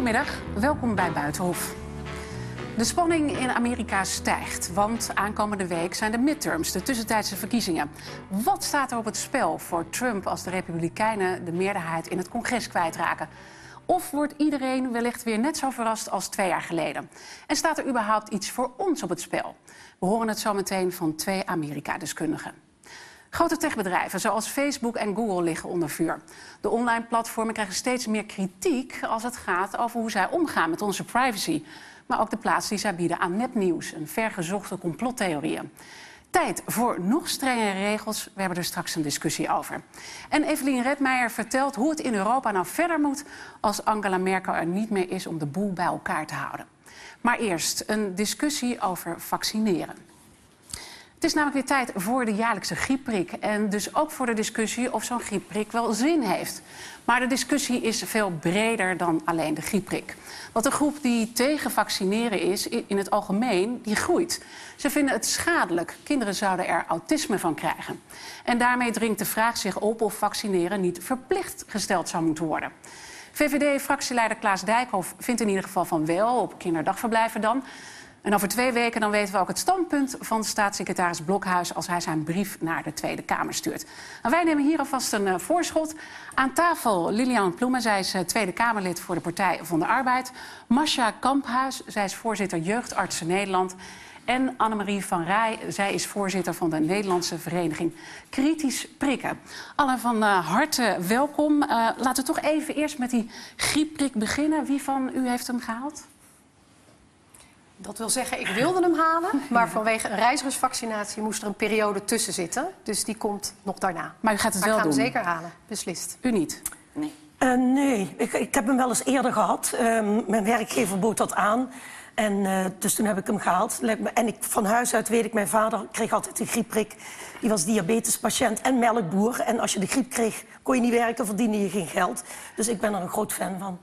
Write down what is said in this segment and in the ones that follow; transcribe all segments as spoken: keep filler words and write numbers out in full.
Goedemiddag, welkom bij Buitenhof. De spanning in Amerika stijgt, want aankomende week zijn de midterms, de tussentijdse verkiezingen. Wat staat er op het spel voor Trump als de Republikeinen de meerderheid in het congres kwijtraken? Of wordt iedereen wellicht weer net zo verrast als twee jaar geleden? En staat er überhaupt iets voor ons op het spel? We horen het zo meteen van twee Amerika-deskundigen. Grote techbedrijven zoals Facebook en Google liggen onder vuur. De online platformen krijgen steeds meer kritiek als het gaat over hoe zij omgaan met onze privacy. Maar ook de plaats die zij bieden aan nepnieuws en vergezochte complottheorieën. Tijd voor nog strengere regels. We hebben er straks een discussie over. En Evelien Redmeijer vertelt hoe het in Europa nou verder moet als Angela Merkel er niet meer is om de boel bij elkaar te houden. Maar eerst een discussie over vaccineren. Het is namelijk weer tijd voor de jaarlijkse griepprik. En dus ook voor de discussie of zo'n griepprik wel zin heeft. Maar de discussie is veel breder dan alleen de griepprik. Want de groep die tegen vaccineren is, in het algemeen, die groeit. Ze vinden het schadelijk. Kinderen zouden er autisme van krijgen. En daarmee dringt de vraag zich op of vaccineren niet verplicht gesteld zou moeten worden. V V D-fractieleider Klaas Dijkhoff vindt in ieder geval van wel, op kinderdagverblijven dan. En over twee weken dan weten we ook het standpunt van staatssecretaris Blokhuis als hij zijn brief naar de Tweede Kamer stuurt. En wij nemen hier alvast een uh, voorschot. Aan tafel Lilian Ploemen, zij is uh, Tweede Kamerlid voor de Partij van de Arbeid. Masha Kamphuis, zij is voorzitter Jeugdartsen Nederland. En Annemarie van Rij, zij is voorzitter van de Nederlandse Vereniging Kritisch Prikken. Allen van uh, harte welkom. Uh, laten we toch even eerst met die griepprik beginnen. Wie van u heeft hem gehaald? Dat wil zeggen, ik wilde hem halen, maar vanwege een reizigersvaccinatie moest er een periode tussen zitten. Dus die komt nog daarna. Maar u gaat het maar wel doen? Ik ga doen? hem zeker halen, beslist. U niet? Nee, uh, nee. Ik, ik heb hem wel eens eerder gehad. Uh, mijn werkgever bood dat aan. En uh, dus toen heb ik hem gehaald. En ik, van huis uit weet ik, mijn vader kreeg altijd een griepprik. Die was diabetespatiënt en melkboer. En als je de griep kreeg, kon je niet werken, verdiende je geen geld. Dus ik ben er een groot fan van.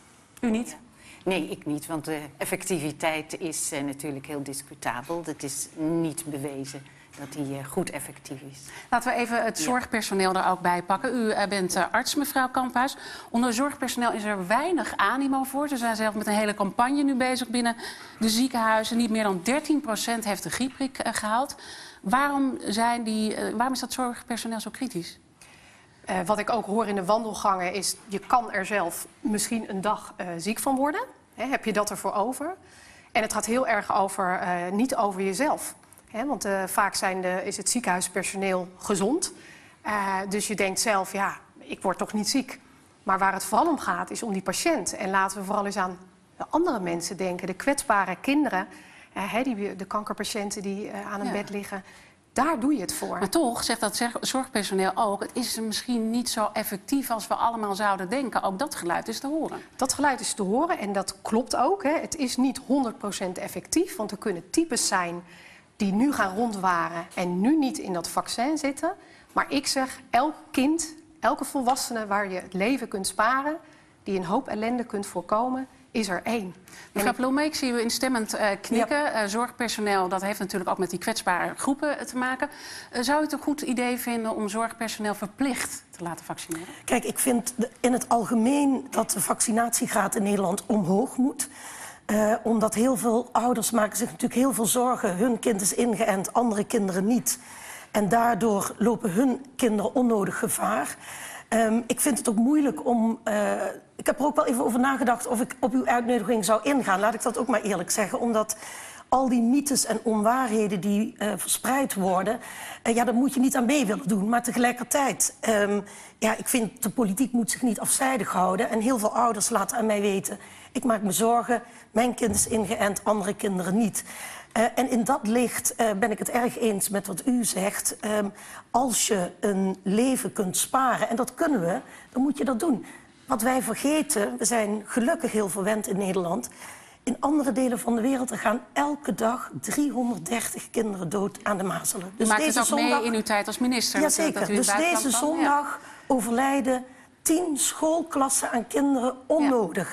U niet? Nee, ik niet, want de effectiviteit is uh, natuurlijk heel discutabel. Dat is niet bewezen dat die uh, goed effectief is. Laten we even het zorgpersoneel er ook bij pakken. U uh, bent uh, arts, mevrouw Kamphuis. Onder zorgpersoneel is er weinig animo voor. Ze zijn zelf met een hele campagne nu bezig binnen de ziekenhuizen. Niet meer dan dertien procent heeft de griepprik uh, gehaald. Waarom, zijn die, uh, waarom is dat zorgpersoneel zo kritisch? Uh, wat ik ook hoor in de wandelgangen is, je kan er zelf misschien een dag uh, ziek van worden. He, heb je dat ervoor over? En het gaat heel erg over, uh, niet over jezelf. He, want uh, vaak zijn de, is het ziekenhuispersoneel gezond. Uh, dus je denkt zelf, ja, ik word toch niet ziek. Maar waar het vooral om gaat, is om die patiënt. En laten we vooral eens aan de andere mensen denken. De kwetsbare kinderen, uh, he, die, de kankerpatiënten die uh, aan een ja. bed liggen. Daar doe je het voor. Maar toch, zegt dat zorgpersoneel ook, het is misschien niet zo effectief als we allemaal zouden denken. Ook dat geluid is te horen. Dat geluid is te horen en dat klopt ook. Hè. Het is niet honderd procent effectief, want er kunnen types zijn die nu gaan rondwaren en nu niet in dat vaccin zitten. Maar ik zeg, elk kind, elke volwassene waar je het leven kunt sparen, die een hoop ellende kunt voorkomen, is er één. Mevrouw Ploemen, ik zie u instemmend uh, knikken. Ja. Uh, zorgpersoneel, dat heeft natuurlijk ook met die kwetsbare groepen uh, te maken. Uh, zou u het een goed idee vinden om zorgpersoneel verplicht te laten vaccineren? Kijk, ik vind in het algemeen dat de vaccinatiegraad in Nederland omhoog moet. Uh, omdat heel veel ouders maken zich natuurlijk heel veel zorgen. Hun kind is ingeënt, andere kinderen niet. En daardoor lopen hun kinderen onnodig gevaar. Um, ik vind het ook moeilijk om... Uh, ik heb er ook wel even over nagedacht of ik op uw uitnodiging zou ingaan. Laat ik dat ook maar eerlijk zeggen. Omdat al die mythes en onwaarheden die uh, verspreid worden... Uh, ja, daar moet je niet aan mee willen doen. Maar tegelijkertijd... Um, ja, ik vind de politiek moet zich niet afzijdig houden. En heel veel ouders laten aan mij weten... ik maak me zorgen, mijn kind is ingeënt, andere kinderen niet... Uh, en in dat licht uh, ben ik het erg eens met wat u zegt. Um, als je een leven kunt sparen, en dat kunnen we, dan moet je dat doen. Wat wij vergeten, we zijn gelukkig heel verwend in Nederland... in andere delen van de wereld er gaan elke dag driehonderddertig kinderen dood aan de mazelen. Dus u maakt het ook zondag... mee in uw tijd als minister? Jazeker, dat u dus deze zondag ja. overlijden tien schoolklassen aan kinderen onnodig. Ja.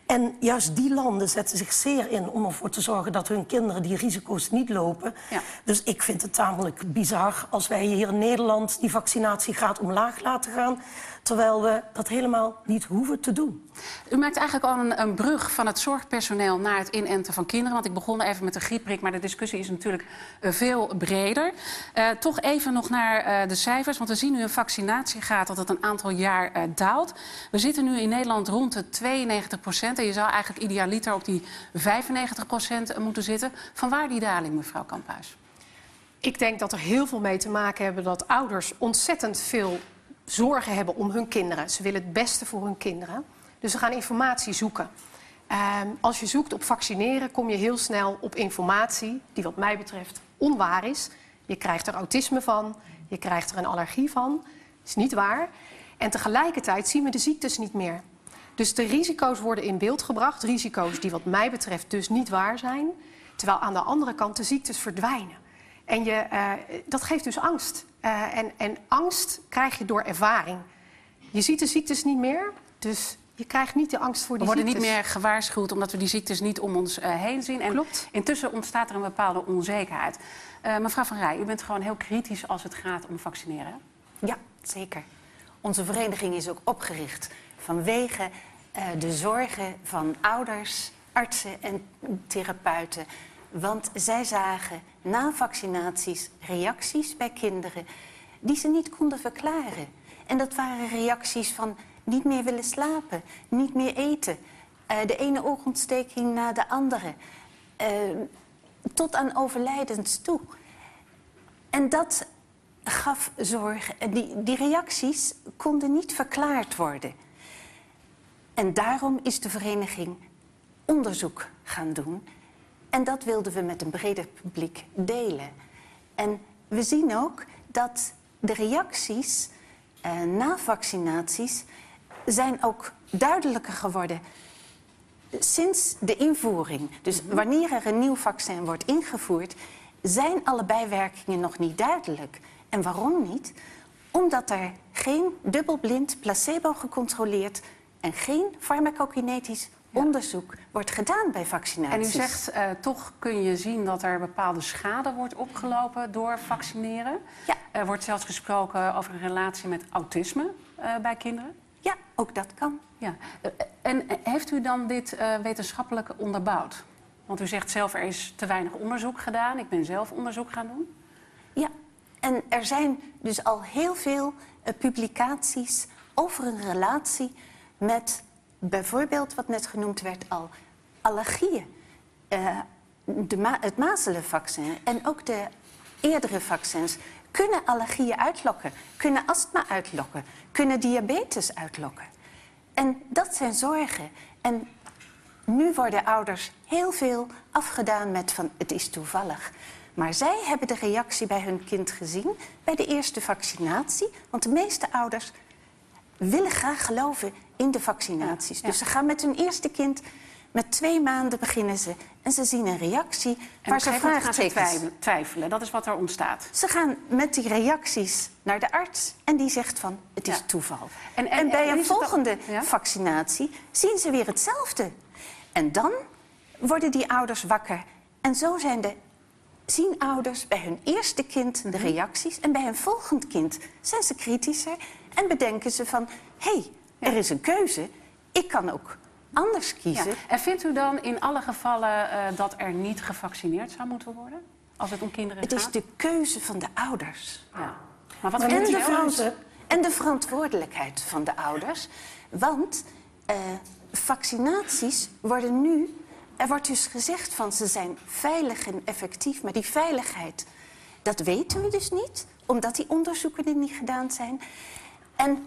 En juist die landen zetten zich zeer in om ervoor te zorgen dat hun kinderen die risico's niet lopen. Ja. Dus ik vind het tamelijk bizar als wij hier in Nederland die vaccinatiegraad omlaag laten gaan, terwijl we dat helemaal niet hoeven te doen. U maakt eigenlijk al een, een brug van het zorgpersoneel naar het inenten van kinderen. Want ik begon even met de griepprik, maar de discussie is natuurlijk uh, veel breder. Uh, toch even nog naar uh, de cijfers, want we zien nu een vaccinatiegraad dat het een aantal jaar uh, daalt. We zitten nu in Nederland rond de tweeënnegentig procent en je zou eigenlijk idealiter op die vijfennegentig procent moeten zitten. Vanwaar die daling, mevrouw Kamphuis? Ik denk dat er heel veel mee te maken hebben dat ouders ontzettend veel zorgen hebben om hun kinderen. Ze willen het beste voor hun kinderen. Dus ze gaan informatie zoeken. Uh, als je zoekt op vaccineren, kom je heel snel op informatie die wat mij betreft onwaar is. Je krijgt er autisme van, je krijgt er een allergie van. Dat is niet waar. En tegelijkertijd zien we de ziektes niet meer. Dus de risico's worden in beeld gebracht. Risico's die wat mij betreft dus niet waar zijn. Terwijl aan de andere kant de ziektes verdwijnen. En je, uh, dat geeft dus angst. Uh, en, en angst krijg je door ervaring. Je ziet de ziektes niet meer, dus je krijgt niet de angst voor die ziektes. We worden niet meer gewaarschuwd omdat we die ziektes niet om ons uh, heen zien. En Klopt. Intussen ontstaat er een bepaalde onzekerheid. Uh, mevrouw Van Rij, u bent gewoon heel kritisch als het gaat om vaccineren. Ja, zeker. Onze vereniging is ook opgericht vanwege uh, de zorgen van ouders, artsen en therapeuten. Want zij zagen na vaccinaties reacties bij kinderen die ze niet konden verklaren. En dat waren reacties van niet meer willen slapen, niet meer eten. Uh, de ene oogontsteking na de andere. Uh, tot aan overlijdens toe. En dat gaf zorg. Die, die reacties konden niet verklaard worden. En daarom is de vereniging onderzoek gaan doen. En dat wilden we met een breder publiek delen. En we zien ook dat de reacties uh, na vaccinaties zijn ook duidelijker geworden sinds de invoering. Dus mm-hmm. wanneer er een nieuw vaccin wordt ingevoerd, zijn alle bijwerkingen nog niet duidelijk. En waarom niet? Omdat er geen dubbelblind, placebo gecontroleerd en geen farmacokinetisch ja. onderzoek wordt gedaan bij vaccinaties. En u zegt, uh, toch kun je zien dat er bepaalde schade wordt opgelopen door vaccineren. Ja. Er wordt zelfs gesproken over een relatie met autisme uh, bij kinderen. Ja, ook dat kan. Ja. Uh, en heeft u dan dit uh, wetenschappelijk onderbouwd? Want u zegt zelf, er is te weinig onderzoek gedaan. Ik ben zelf onderzoek gaan doen. Ja, en er zijn dus al heel veel uh, publicaties over een relatie met bijvoorbeeld, wat net genoemd werd al, allergieën. Uh, de ma- het mazelenvaccin en ook de eerdere vaccins kunnen allergieën uitlokken, kunnen astma uitlokken, kunnen diabetes uitlokken. En dat zijn zorgen. En nu worden ouders heel veel afgedaan met van het is toevallig. Maar zij hebben de reactie bij hun kind gezien bij de eerste vaccinatie. Want de meeste ouders willen graag geloven in de vaccinaties. Ja, ja. Dus ze gaan met hun eerste kind, met twee maanden beginnen ze. En ze zien een reactie en waar ze vraagtekens twijfelen. Dat is wat er ontstaat. Ze gaan met die reacties naar de arts en die zegt van het is ja. toeval. En, en, en bij en een volgende ja? vaccinatie zien ze weer hetzelfde. En dan worden die ouders wakker. En zo zijn de, zien ouders bij hun eerste kind de reacties. En bij hun volgend kind zijn ze kritischer. En bedenken ze van, hé, hey, ja. er is een keuze. Ik kan ook anders kiezen. Ja. En vindt u dan in alle gevallen uh, dat er niet gevaccineerd zou moeten worden? Als het om kinderen het gaat? Het is de keuze van de ouders. Ja. Maar wat en, en, de verant- en de verantwoordelijkheid van de ouders. Want uh, vaccinaties worden nu... Er wordt dus gezegd van ze zijn veilig en effectief. Maar die veiligheid, dat weten we dus niet. Omdat die onderzoeken er niet gedaan zijn. En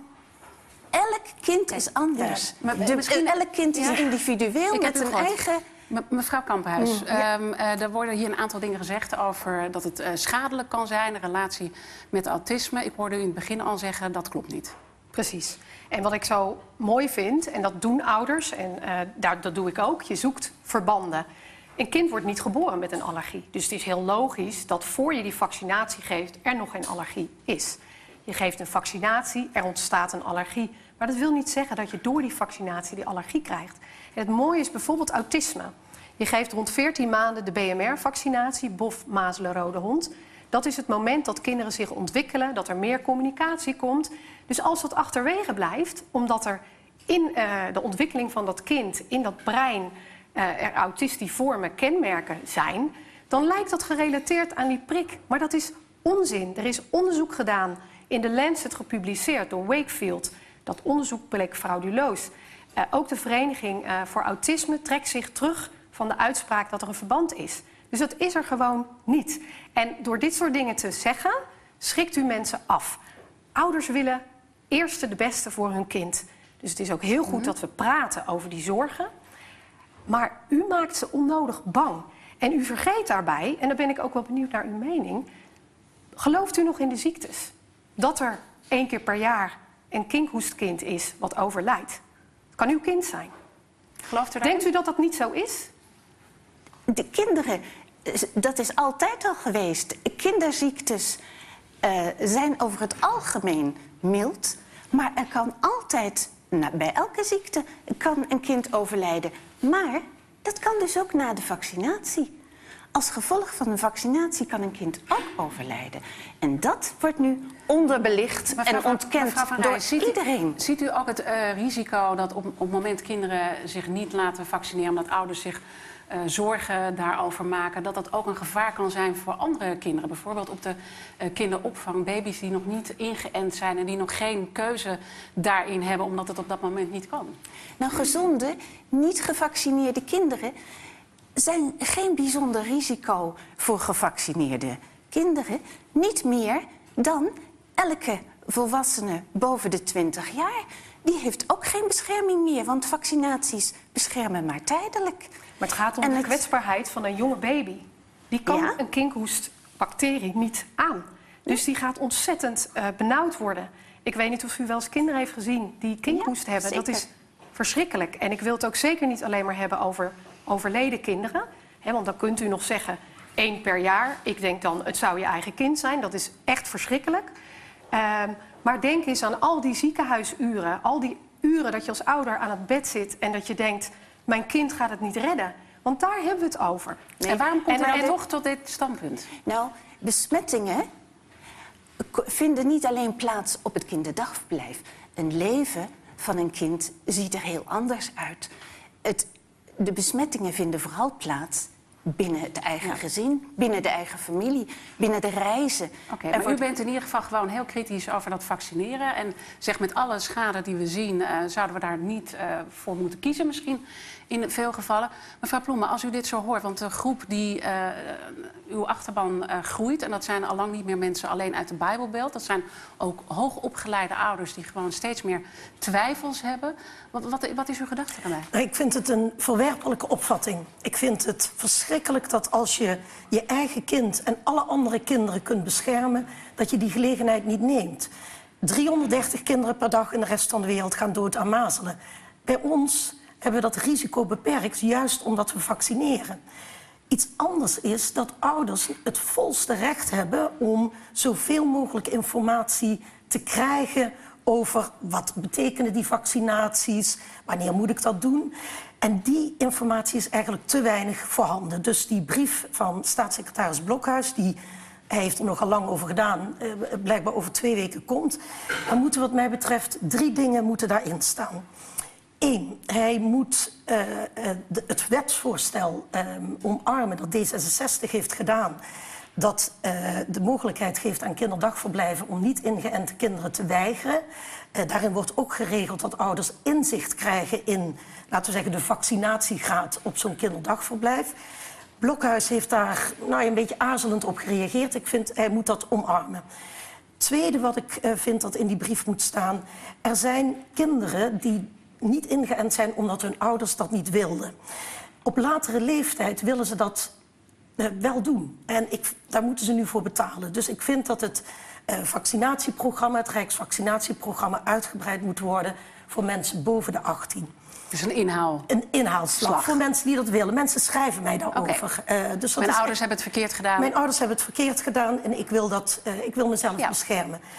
elk kind is anders. Ja, maar, de, misschien, elk kind is ja. individueel Ik met een eigen... Me, mevrouw Kamphuis, mm, ja. um, uh, er worden hier een aantal dingen gezegd over dat het uh, schadelijk kan zijn, een relatie met autisme. Ik hoorde u in het begin al zeggen, dat klopt niet. Precies. En wat ik zo mooi vind, en dat doen ouders, en uh, daar, dat doe ik ook, je zoekt verbanden. Een kind wordt niet geboren met een allergie. Dus het is heel logisch dat voor je die vaccinatie geeft er nog geen allergie is. Je geeft een vaccinatie, er ontstaat een allergie. Maar dat wil niet zeggen dat je door die vaccinatie die allergie krijgt. En het mooie is bijvoorbeeld autisme. Je geeft rond veertien maanden de B M R-vaccinatie, bof, mazelen, rode hond. Dat is het moment dat kinderen zich ontwikkelen, dat er meer communicatie komt. Dus als dat achterwege blijft, omdat er in uh, de ontwikkeling van dat kind, in dat brein, uh, er autistiforme kenmerken zijn, dan lijkt dat gerelateerd aan die prik. Maar dat is onzin. Er is onderzoek gedaan, in de Lancet gepubliceerd door Wakefield. Dat onderzoek bleek frauduleus. Uh, ook de Vereniging uh, voor Autisme trekt zich terug van de uitspraak dat er een verband is. Dus dat is er gewoon niet. En door dit soort dingen te zeggen, schrikt u mensen af. Ouders willen eerst de beste voor hun kind. Dus het is ook heel goed mm-hmm. dat we praten over die zorgen. Maar u maakt ze onnodig bang. En u vergeet daarbij, en daar ben ik ook wel benieuwd naar uw mening, gelooft u nog in de ziektes? Dat er één keer per jaar een kinkhoestkind is wat overlijdt. Het kan uw kind zijn. Gelooft u daarin? Denkt u dat dat niet zo is? De kinderen, dat is altijd al geweest. Kinderziektes uh, zijn over het algemeen mild. Maar er kan altijd, nou, bij elke ziekte, kan een kind overlijden. Maar dat kan dus ook na de vaccinatie. Als gevolg van een vaccinatie kan een kind ook overlijden. En dat wordt nu onderbelicht mevrouw, en ontkend door Rij, ziet iedereen. U, ziet u ook het uh, risico dat op, op het moment kinderen zich niet laten vaccineren, omdat ouders zich uh, zorgen daarover maken, dat dat ook een gevaar kan zijn voor andere kinderen? Bijvoorbeeld op de uh, kinderopvang, baby's die nog niet ingeënt zijn en die nog geen keuze daarin hebben, omdat het op dat moment niet kan. Nou, gezonde, niet gevaccineerde kinderen zijn geen bijzonder risico voor gevaccineerde kinderen. Niet meer dan elke volwassene boven de twintig jaar. Die heeft ook geen bescherming meer, want vaccinaties beschermen maar tijdelijk. Maar het gaat om en de het... kwetsbaarheid van een jonge baby. Die kan ja? een kinkhoestbacterie niet aan. Dus die gaat ontzettend uh, benauwd worden. Ik weet niet of u wel eens kinderen heeft gezien die kinkhoest ja, hebben. Zeker. Dat is verschrikkelijk. En ik wil het ook zeker niet alleen maar hebben over overleden kinderen. Hè, want dan kunt u nog zeggen, één per jaar. Ik denk dan, het zou je eigen kind zijn. Dat is echt verschrikkelijk. Uh, maar denk eens aan al die ziekenhuisuren. Al die uren dat je als ouder aan het bed zit en dat je denkt, mijn kind gaat het niet redden. Want daar hebben we het over. Nee. En waarom komt en, u dan en, toch tot dit standpunt? Nou, besmettingen vinden niet alleen plaats op het kinderdagverblijf. Een leven van een kind ziet er heel anders uit. Het, de besmettingen vinden vooral plaats binnen het eigen ja. gezin, binnen de eigen familie, binnen de reizen. Oké, okay, maar wordt... u bent in ieder geval gewoon heel kritisch over dat vaccineren. En zegt met alle schade die we zien, uh, zouden we daar niet uh, voor moeten kiezen misschien in veel gevallen. Mevrouw Ploemen, als u dit zo hoort, want de groep die uh, uw achterban uh, groeit, en dat zijn al lang niet meer mensen alleen uit de Bijbelbelt, dat zijn ook hoogopgeleide ouders die gewoon steeds meer twijfels hebben. Wat, wat, wat is uw gedachte daarbij? Ik vind het een verwerpelijke opvatting. Ik vind het verschrikkelijk dat als je je eigen kind en alle andere kinderen kunt beschermen, dat je die gelegenheid niet neemt. driehonderddertig kinderen per dag in de rest van de wereld gaan dood aan mazelen. Bij ons hebben we dat risico beperkt, juist omdat we vaccineren. Iets anders is dat ouders het volste recht hebben om zoveel mogelijk informatie te krijgen over wat betekenen die vaccinaties, wanneer moet ik dat doen. En die informatie is eigenlijk te weinig voorhanden. Dus die brief van staatssecretaris Blokhuis, die hij heeft er nogal lang over gedaan, eh, blijkbaar over twee weken komt. Dan moeten wat mij betreft drie dingen moeten daarin staan. Eén, hij moet uh, de, het wetsvoorstel uh, omarmen dat D zesenzestig heeft gedaan, dat uh, de mogelijkheid geeft aan kinderdagverblijven om niet ingeënte kinderen te weigeren. Uh, daarin wordt ook geregeld dat ouders inzicht krijgen in, laten we zeggen, de vaccinatiegraad op zo'n kinderdagverblijf. Blokhuis heeft daar nou, een beetje aarzelend op gereageerd. Ik vind, hij moet dat omarmen. Tweede wat ik uh, vind dat in die brief moet staan, er zijn kinderen die niet ingeënt zijn omdat hun ouders dat niet wilden. Op latere leeftijd willen ze dat uh, wel doen. En ik, daar moeten ze nu voor betalen. Dus ik vind dat het uh, vaccinatieprogramma, het Rijksvaccinatieprogramma, uitgebreid moet worden voor mensen boven de achttien. Dus een inhaal. Een inhaalslag Slag. Voor mensen die dat willen. Mensen schrijven mij daarover. Okay. Uh, dus dat Mijn is, ouders hebben het verkeerd gedaan. Mijn ouders hebben het verkeerd gedaan en ik wil, dat, uh, ik wil mezelf ja. beschermen.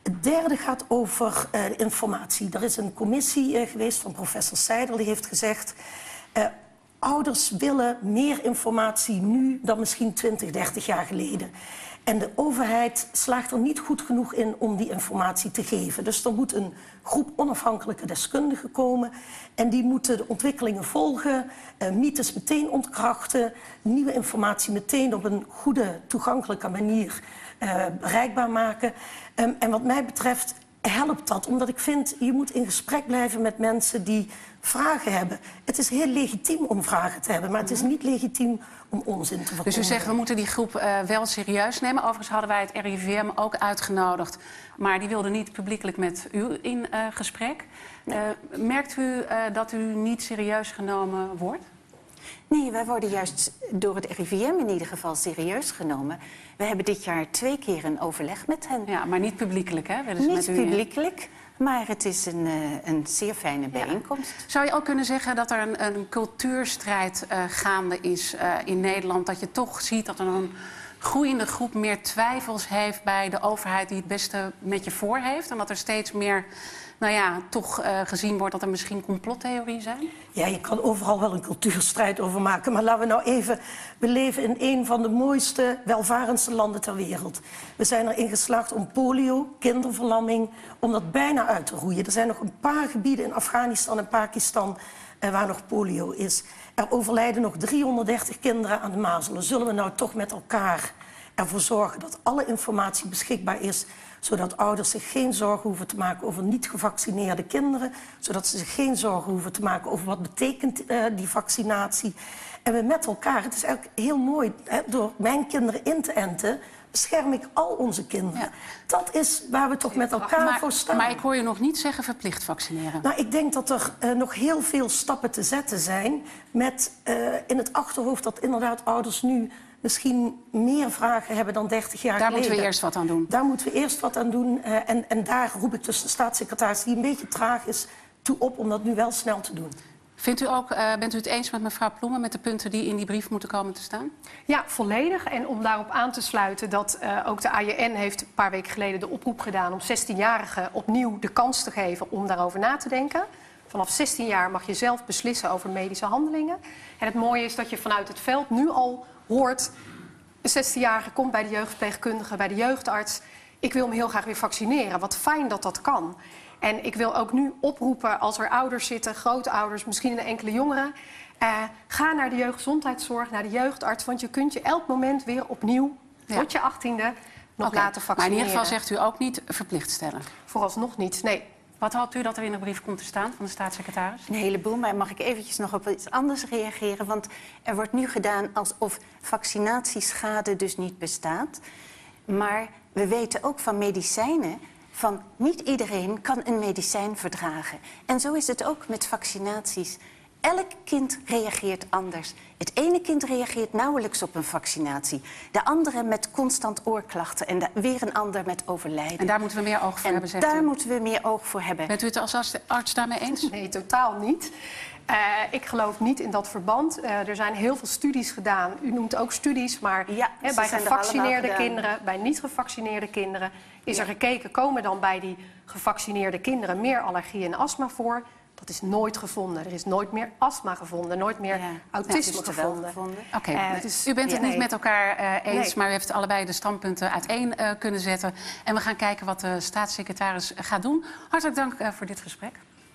Het derde gaat over uh, informatie. Er is een commissie uh, geweest van professor Seidel, die heeft gezegd... Uh, ouders willen meer informatie nu dan misschien twintig, dertig jaar geleden. En de overheid slaagt er niet goed genoeg in om die informatie te geven. Dus er moet een groep onafhankelijke deskundigen komen. En die moeten de ontwikkelingen volgen, uh, mythes meteen ontkrachten... nieuwe informatie meteen op een goede, toegankelijke manier uh, bereikbaar maken. Um, en wat mij betreft helpt dat, omdat ik vind... je moet in gesprek blijven met mensen die vragen hebben. Het is heel legitiem om vragen te hebben, maar het is niet legitiem om onzin te verkondigen. Dus u zegt, we moeten die groep uh, wel serieus nemen. Overigens hadden wij het R I V M ook uitgenodigd, maar die wilde niet publiekelijk met u in uh, gesprek. Uh, merkt u uh, dat u niet serieus genomen wordt? Nee, wij worden juist door het R I V M in ieder geval serieus genomen. We hebben dit jaar twee keer een overleg met hen. Ja, maar niet publiekelijk, hè? Willen ze niet met u publiekelijk, maar het is een, uh, een zeer fijne bijeenkomst. Ja. Zou je ook kunnen zeggen dat er een, een cultuurstrijd uh, gaande is uh, in Nederland? Dat je toch ziet dat er een groeiende groep meer twijfels heeft bij de overheid die het beste met je voor heeft? En dat er steeds meer... nou ja, toch uh, gezien wordt dat er misschien complottheorieën zijn? Ja, je kan overal wel een cultuurstrijd over maken. Maar laten we nou even... We leven in een van de mooiste, welvarendste landen ter wereld. We zijn erin geslaagd om polio, kinderverlamming... om dat bijna uit te roeien. Er zijn nog een paar gebieden in Afghanistan en Pakistan... Uh, waar nog polio is. Er overlijden nog driehonderddertig kinderen aan de mazelen. Zullen we nou toch met elkaar ervoor zorgen dat alle informatie beschikbaar is... zodat ouders zich geen zorgen hoeven te maken over niet gevaccineerde kinderen... zodat ze zich geen zorgen hoeven te maken over wat betekent uh, die vaccinatie. En we met elkaar, het is eigenlijk heel mooi... Hè, door mijn kinderen in te enten, bescherm ik al onze kinderen. Ja. Dat is waar we toch met elkaar maar, voor staan. Maar ik hoor je nog niet zeggen verplicht vaccineren. Nou, ik denk dat er uh, nog heel veel stappen te zetten zijn... met uh, in het achterhoofd dat inderdaad ouders nu... misschien meer vragen hebben dan dertig jaar Daar geleden. moeten we eerst wat aan doen. Daar moeten we eerst wat aan doen. Uh, en, en daar roep ik dus de staatssecretaris, die een beetje traag is, toe op om dat nu wel snel te doen. Vindt u ook, uh, bent u het eens met mevrouw Ploemen met de punten die in die brief moeten komen te staan? Ja, volledig. En om daarop aan te sluiten dat uh, ook de A J N heeft een paar weken geleden de oproep gedaan... om zestienjarigen opnieuw de kans te geven om daarover na te denken. Vanaf zestien jaar mag je zelf beslissen over medische handelingen. En het mooie is dat je vanuit het veld nu al hoort... een zestienjarige komt bij de jeugdverpleegkundige, bij de jeugdarts... ik wil hem heel graag weer vaccineren. Wat fijn dat dat kan. En ik wil ook nu oproepen als er ouders zitten, grootouders... misschien een enkele jongeren... Uh, ga naar de jeugdgezondheidszorg, naar de jeugdarts... want je kunt je elk moment weer opnieuw, ja. tot je achttiende, nog okay. laten vaccineren. Maar in ieder geval zegt u ook niet verplicht stellen? Vooralsnog niet, nee. Wat hoopt u dat er in de brief komt te staan van de staatssecretaris? Een heleboel, maar mag ik eventjes nog op iets anders reageren? Want er wordt nu gedaan alsof vaccinatieschade dus niet bestaat. Maar we weten ook van medicijnen... van niet iedereen kan een medicijn verdragen. En zo is het ook met vaccinaties. Elk kind reageert anders. Het ene kind reageert nauwelijks op een vaccinatie. De andere met constant oorklachten. En de, weer een ander met overlijden. En daar moeten we meer oog voor en hebben, zegt daar u. moeten we meer oog voor hebben. Bent u het als arts daarmee eens? Nee, totaal niet. Uh, ik geloof niet in dat verband. Uh, er zijn heel veel studies gedaan. U noemt ook studies, maar ja, hè, bij gevaccineerde kinderen... bij niet gevaccineerde kinderen is ja. er gekeken... komen dan bij die gevaccineerde kinderen meer allergie en astma voor... Dat is nooit gevonden. Er is nooit meer astma gevonden, nooit meer ja. autisme ja, gevonden. gevonden. Oké, okay. uh, dus, u bent het ja, niet nee. met elkaar uh, eens, nee. maar u heeft allebei de standpunten uiteen uh, kunnen zetten. En we gaan kijken wat de staatssecretaris gaat doen. Hartelijk dank uh, voor dit gesprek.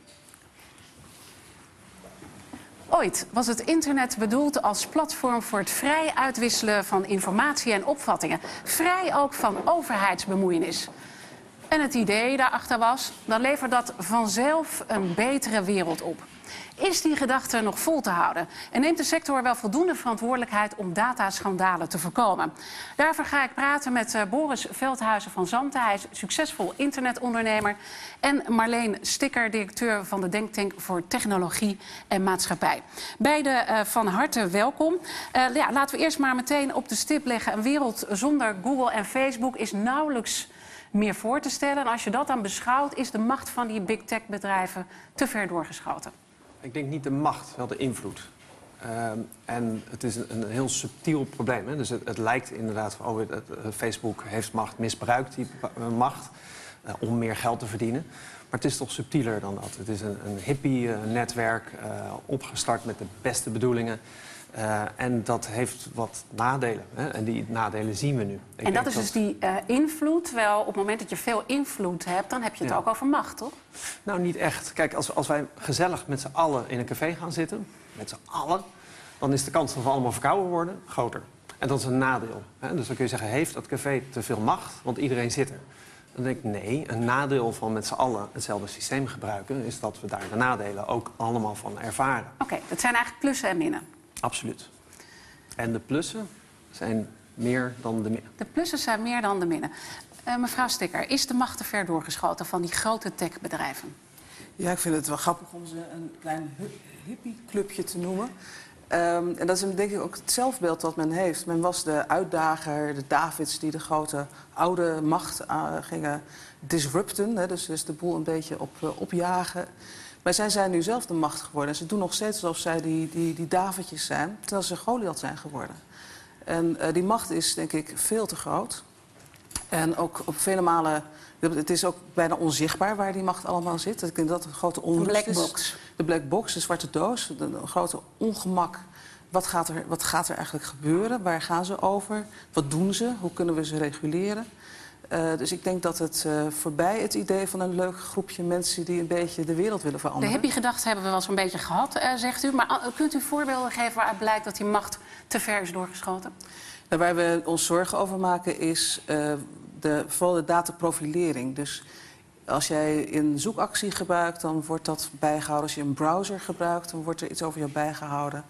Ooit was het internet bedoeld als platform voor het vrij uitwisselen van informatie en opvattingen. Vrij ook van overheidsbemoeienis. En het idee daarachter was, dan levert dat vanzelf een betere wereld op. Is die gedachte nog vol te houden? En neemt de sector wel voldoende verantwoordelijkheid om dataschandalen te voorkomen? Daarvoor ga ik praten met uh, Boris Veldhuizen van Zanten. Hij is succesvol internetondernemer. En Marleen Sticker, directeur van de Denktank voor Technologie en Maatschappij. Beide uh, van harte welkom. Uh, ja, laten we eerst maar meteen op de stip leggen. Een wereld zonder Google en Facebook is nauwelijks meer voor te stellen. En als je dat dan beschouwt, is de macht van die big tech bedrijven te ver doorgeschoten. Ik denk niet de macht, wel de invloed. Uh, en het is een, een heel subtiel probleem. Hè? Dus het, het lijkt inderdaad van, oh, het, het, Facebook heeft macht, misbruikt die macht. uh, om meer geld te verdienen. Maar het is toch subtieler dan dat. Het is een, een hippie-netwerk, uh, opgestart met de beste bedoelingen. Uh, en dat heeft wat nadelen. Hè? En die nadelen zien we nu. Ik en dat is dat... dus die uh, invloed. Terwijl op het moment dat je veel invloed hebt, dan heb je het ja. ook over macht, toch? Nou, niet echt. Kijk, als, als wij gezellig met z'n allen in een café gaan zitten, met z'n allen, dan is de kans dat we allemaal verkouden worden groter. En dat is een nadeel. Hè? Dus dan kun je zeggen, heeft dat café te veel macht? Want iedereen zit er. Dan denk ik, nee, een nadeel van met z'n allen hetzelfde systeem gebruiken, is dat we daar de nadelen ook allemaal van ervaren. Oké, okay, dat zijn eigenlijk plussen en minnen. Absoluut. En de plussen zijn meer dan de minnen. De plussen zijn meer dan de minnen. Uh, mevrouw Sticker, is de macht te ver doorgeschoten van die grote techbedrijven? Ja, ik vind het wel grappig om ze een klein hippieclubje te noemen. Um, en dat is denk ik ook het zelfbeeld dat men heeft. Men was de uitdager, de Davids die de grote oude macht uh, gingen disrupten. Hè, dus, dus de boel een beetje op, uh, opjagen. Maar zij zijn nu zelf de macht geworden. En ze doen nog steeds alsof zij die, die, die Davidjes zijn, terwijl ze Goliath zijn geworden. En uh, die macht is, denk ik, veel te groot. En ook op vele malen, het is ook bijna onzichtbaar waar die macht allemaal zit. Ik denk dat dat een grote onrust is. De black box. De black box, de zwarte doos, de, de grote ongemak. Wat gaat, er, wat gaat er eigenlijk gebeuren? Waar gaan ze over? Wat doen ze? Hoe kunnen we ze reguleren? Uh, dus ik denk dat het uh, voorbij het idee van een leuk groepje mensen die een beetje de wereld willen veranderen. De hippie-gedachte hebben we wel zo'n beetje gehad, uh, zegt u. Maar uh, kunt u voorbeelden geven waaruit blijkt dat die macht te ver is doorgeschoten? Nou, waar we ons zorgen over maken is uh, de, vooral de dataprofilering. Dus als jij een zoekactie gebruikt, dan wordt dat bijgehouden. Als je een browser gebruikt, dan wordt er iets over jou bijgehouden.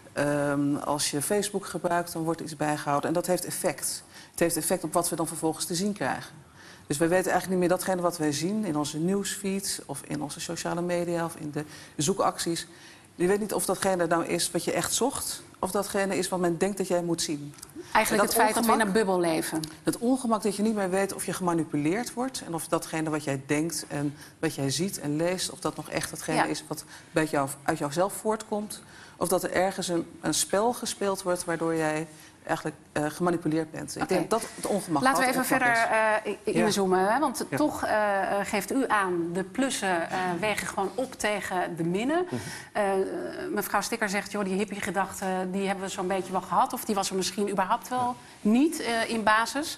Um, als je Facebook gebruikt, dan wordt er iets bijgehouden. En dat heeft effect. Het heeft effect op wat we dan vervolgens te zien krijgen. Dus wij weten eigenlijk niet meer datgene wat wij zien in onze newsfeeds of in onze sociale media of in de zoekacties. Je weet niet of datgene nou is wat je echt zocht of datgene is wat men denkt dat jij moet zien. Eigenlijk het feit dat we in een bubbel leven. Het ongemak dat je niet meer weet of je gemanipuleerd wordt en of datgene wat jij denkt en wat jij ziet en leest, of dat nog echt datgene ja. is wat bij jou, uit jouzelf voortkomt. Of dat er ergens een, een spel gespeeld wordt waardoor jij eigenlijk uh, gemanipuleerd bent. Ik okay. denk dat het ongemak. Laten we even verder uh, inzoomen. Ja. Hè? Want ja. toch uh, geeft u aan, de plussen uh, wegen gewoon op tegen de minnen. Uh-huh. Uh, mevrouw Sticker zegt, joh, die hippie-gedachte die hebben we zo'n beetje wel gehad. Of die was er misschien überhaupt wel ja. niet uh, in basis.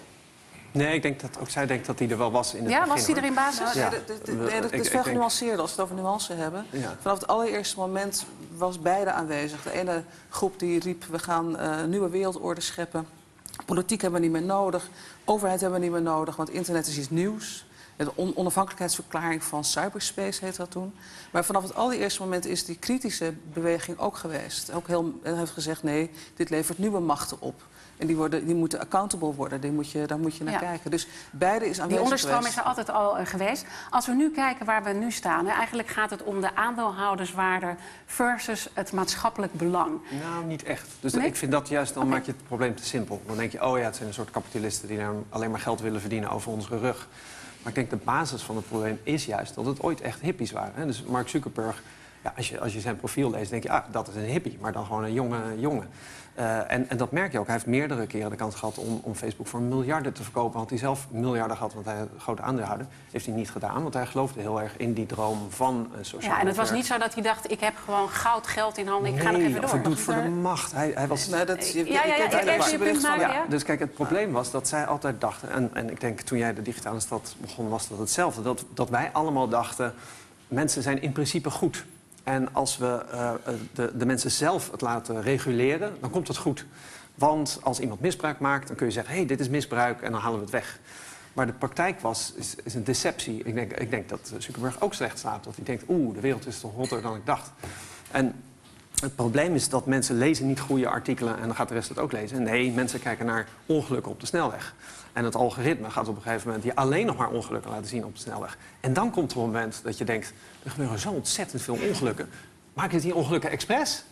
Nee, ik denk dat ook zij denkt dat die er wel was in het ja, begin. Ja, was die er in basis? Ja. Nee, de, de, de, de, het is veel genuanceerder als we het over nuance hebben. Ja. Vanaf het allereerste moment was beide aanwezig. De ene groep die riep, we gaan uh, een nieuwe wereldorde scheppen. Politiek hebben we niet meer nodig. Overheid hebben we niet meer nodig, want internet is iets nieuws. De on onafhankelijkheidsverklaring van cyberspace heet dat toen. Maar vanaf het allereerste moment is die kritische beweging ook geweest. Ook heel, en heeft gezegd, nee, dit levert nieuwe machten op. En die, worden, die moeten accountable worden, die moet je, daar moet je naar ja. kijken. Dus beide is aanwezig Die onderstroom geweest. is er altijd al uh, geweest. Als we nu kijken waar we nu staan, hè, eigenlijk gaat het om de aandeelhouderswaarde versus het maatschappelijk belang. Nou, niet echt. Dus nee? ik vind dat juist, dan okay. maak je het probleem te simpel. Dan denk je, oh ja, het zijn een soort kapitalisten die alleen maar geld willen verdienen over onze rug. Maar ik denk de basis van het probleem is juist dat het ooit echt hippies waren. Hè? Dus Mark Zuckerberg, ja, als, je, als je zijn profiel leest, denk je, ah, dat is een hippie. Maar dan gewoon een jonge jongen. Uh, en, en dat merk je ook. Hij heeft meerdere keren de kans gehad om, om Facebook voor miljarden te verkopen. Had hij zelf miljarden gehad, want hij een grote aandeelhouder. Heeft hij niet gedaan, want hij geloofde heel erg in die droom van een sociaal. Ja, en het was niet zo dat hij dacht, ik heb gewoon goud geld in handen, ik nee, ga nog even door. Of ik doe het voor de macht. Hij, hij was... Nee, dat, je, ja, ja, ja, ik even je punt maken, ja. ja. Dus kijk, het probleem was dat zij altijd dachten, en, en ik denk toen jij de digitale stad begon was dat hetzelfde. Dat, dat wij allemaal dachten, mensen zijn in principe goed. En als we uh, de, de mensen zelf het laten reguleren, dan komt het goed. Want als iemand misbruik maakt, dan kun je zeggen, hé, hey, dit is misbruik en dan halen we het weg. Maar de praktijk was, is, is een deceptie. Ik denk, ik denk dat Zuckerberg ook slecht slaapt. Dat hij denkt, oeh, de wereld is toch hotter dan ik dacht. En het probleem is dat mensen lezen niet goede artikelen en dan gaat de rest het ook lezen. Nee, mensen kijken naar ongelukken op de snelweg. En het algoritme gaat op een gegeven moment je alleen nog maar ongelukken laten zien op de snelweg. En dan komt er een moment dat je denkt, er gebeuren zo ontzettend veel ongelukken. Maak je die ongelukken expres?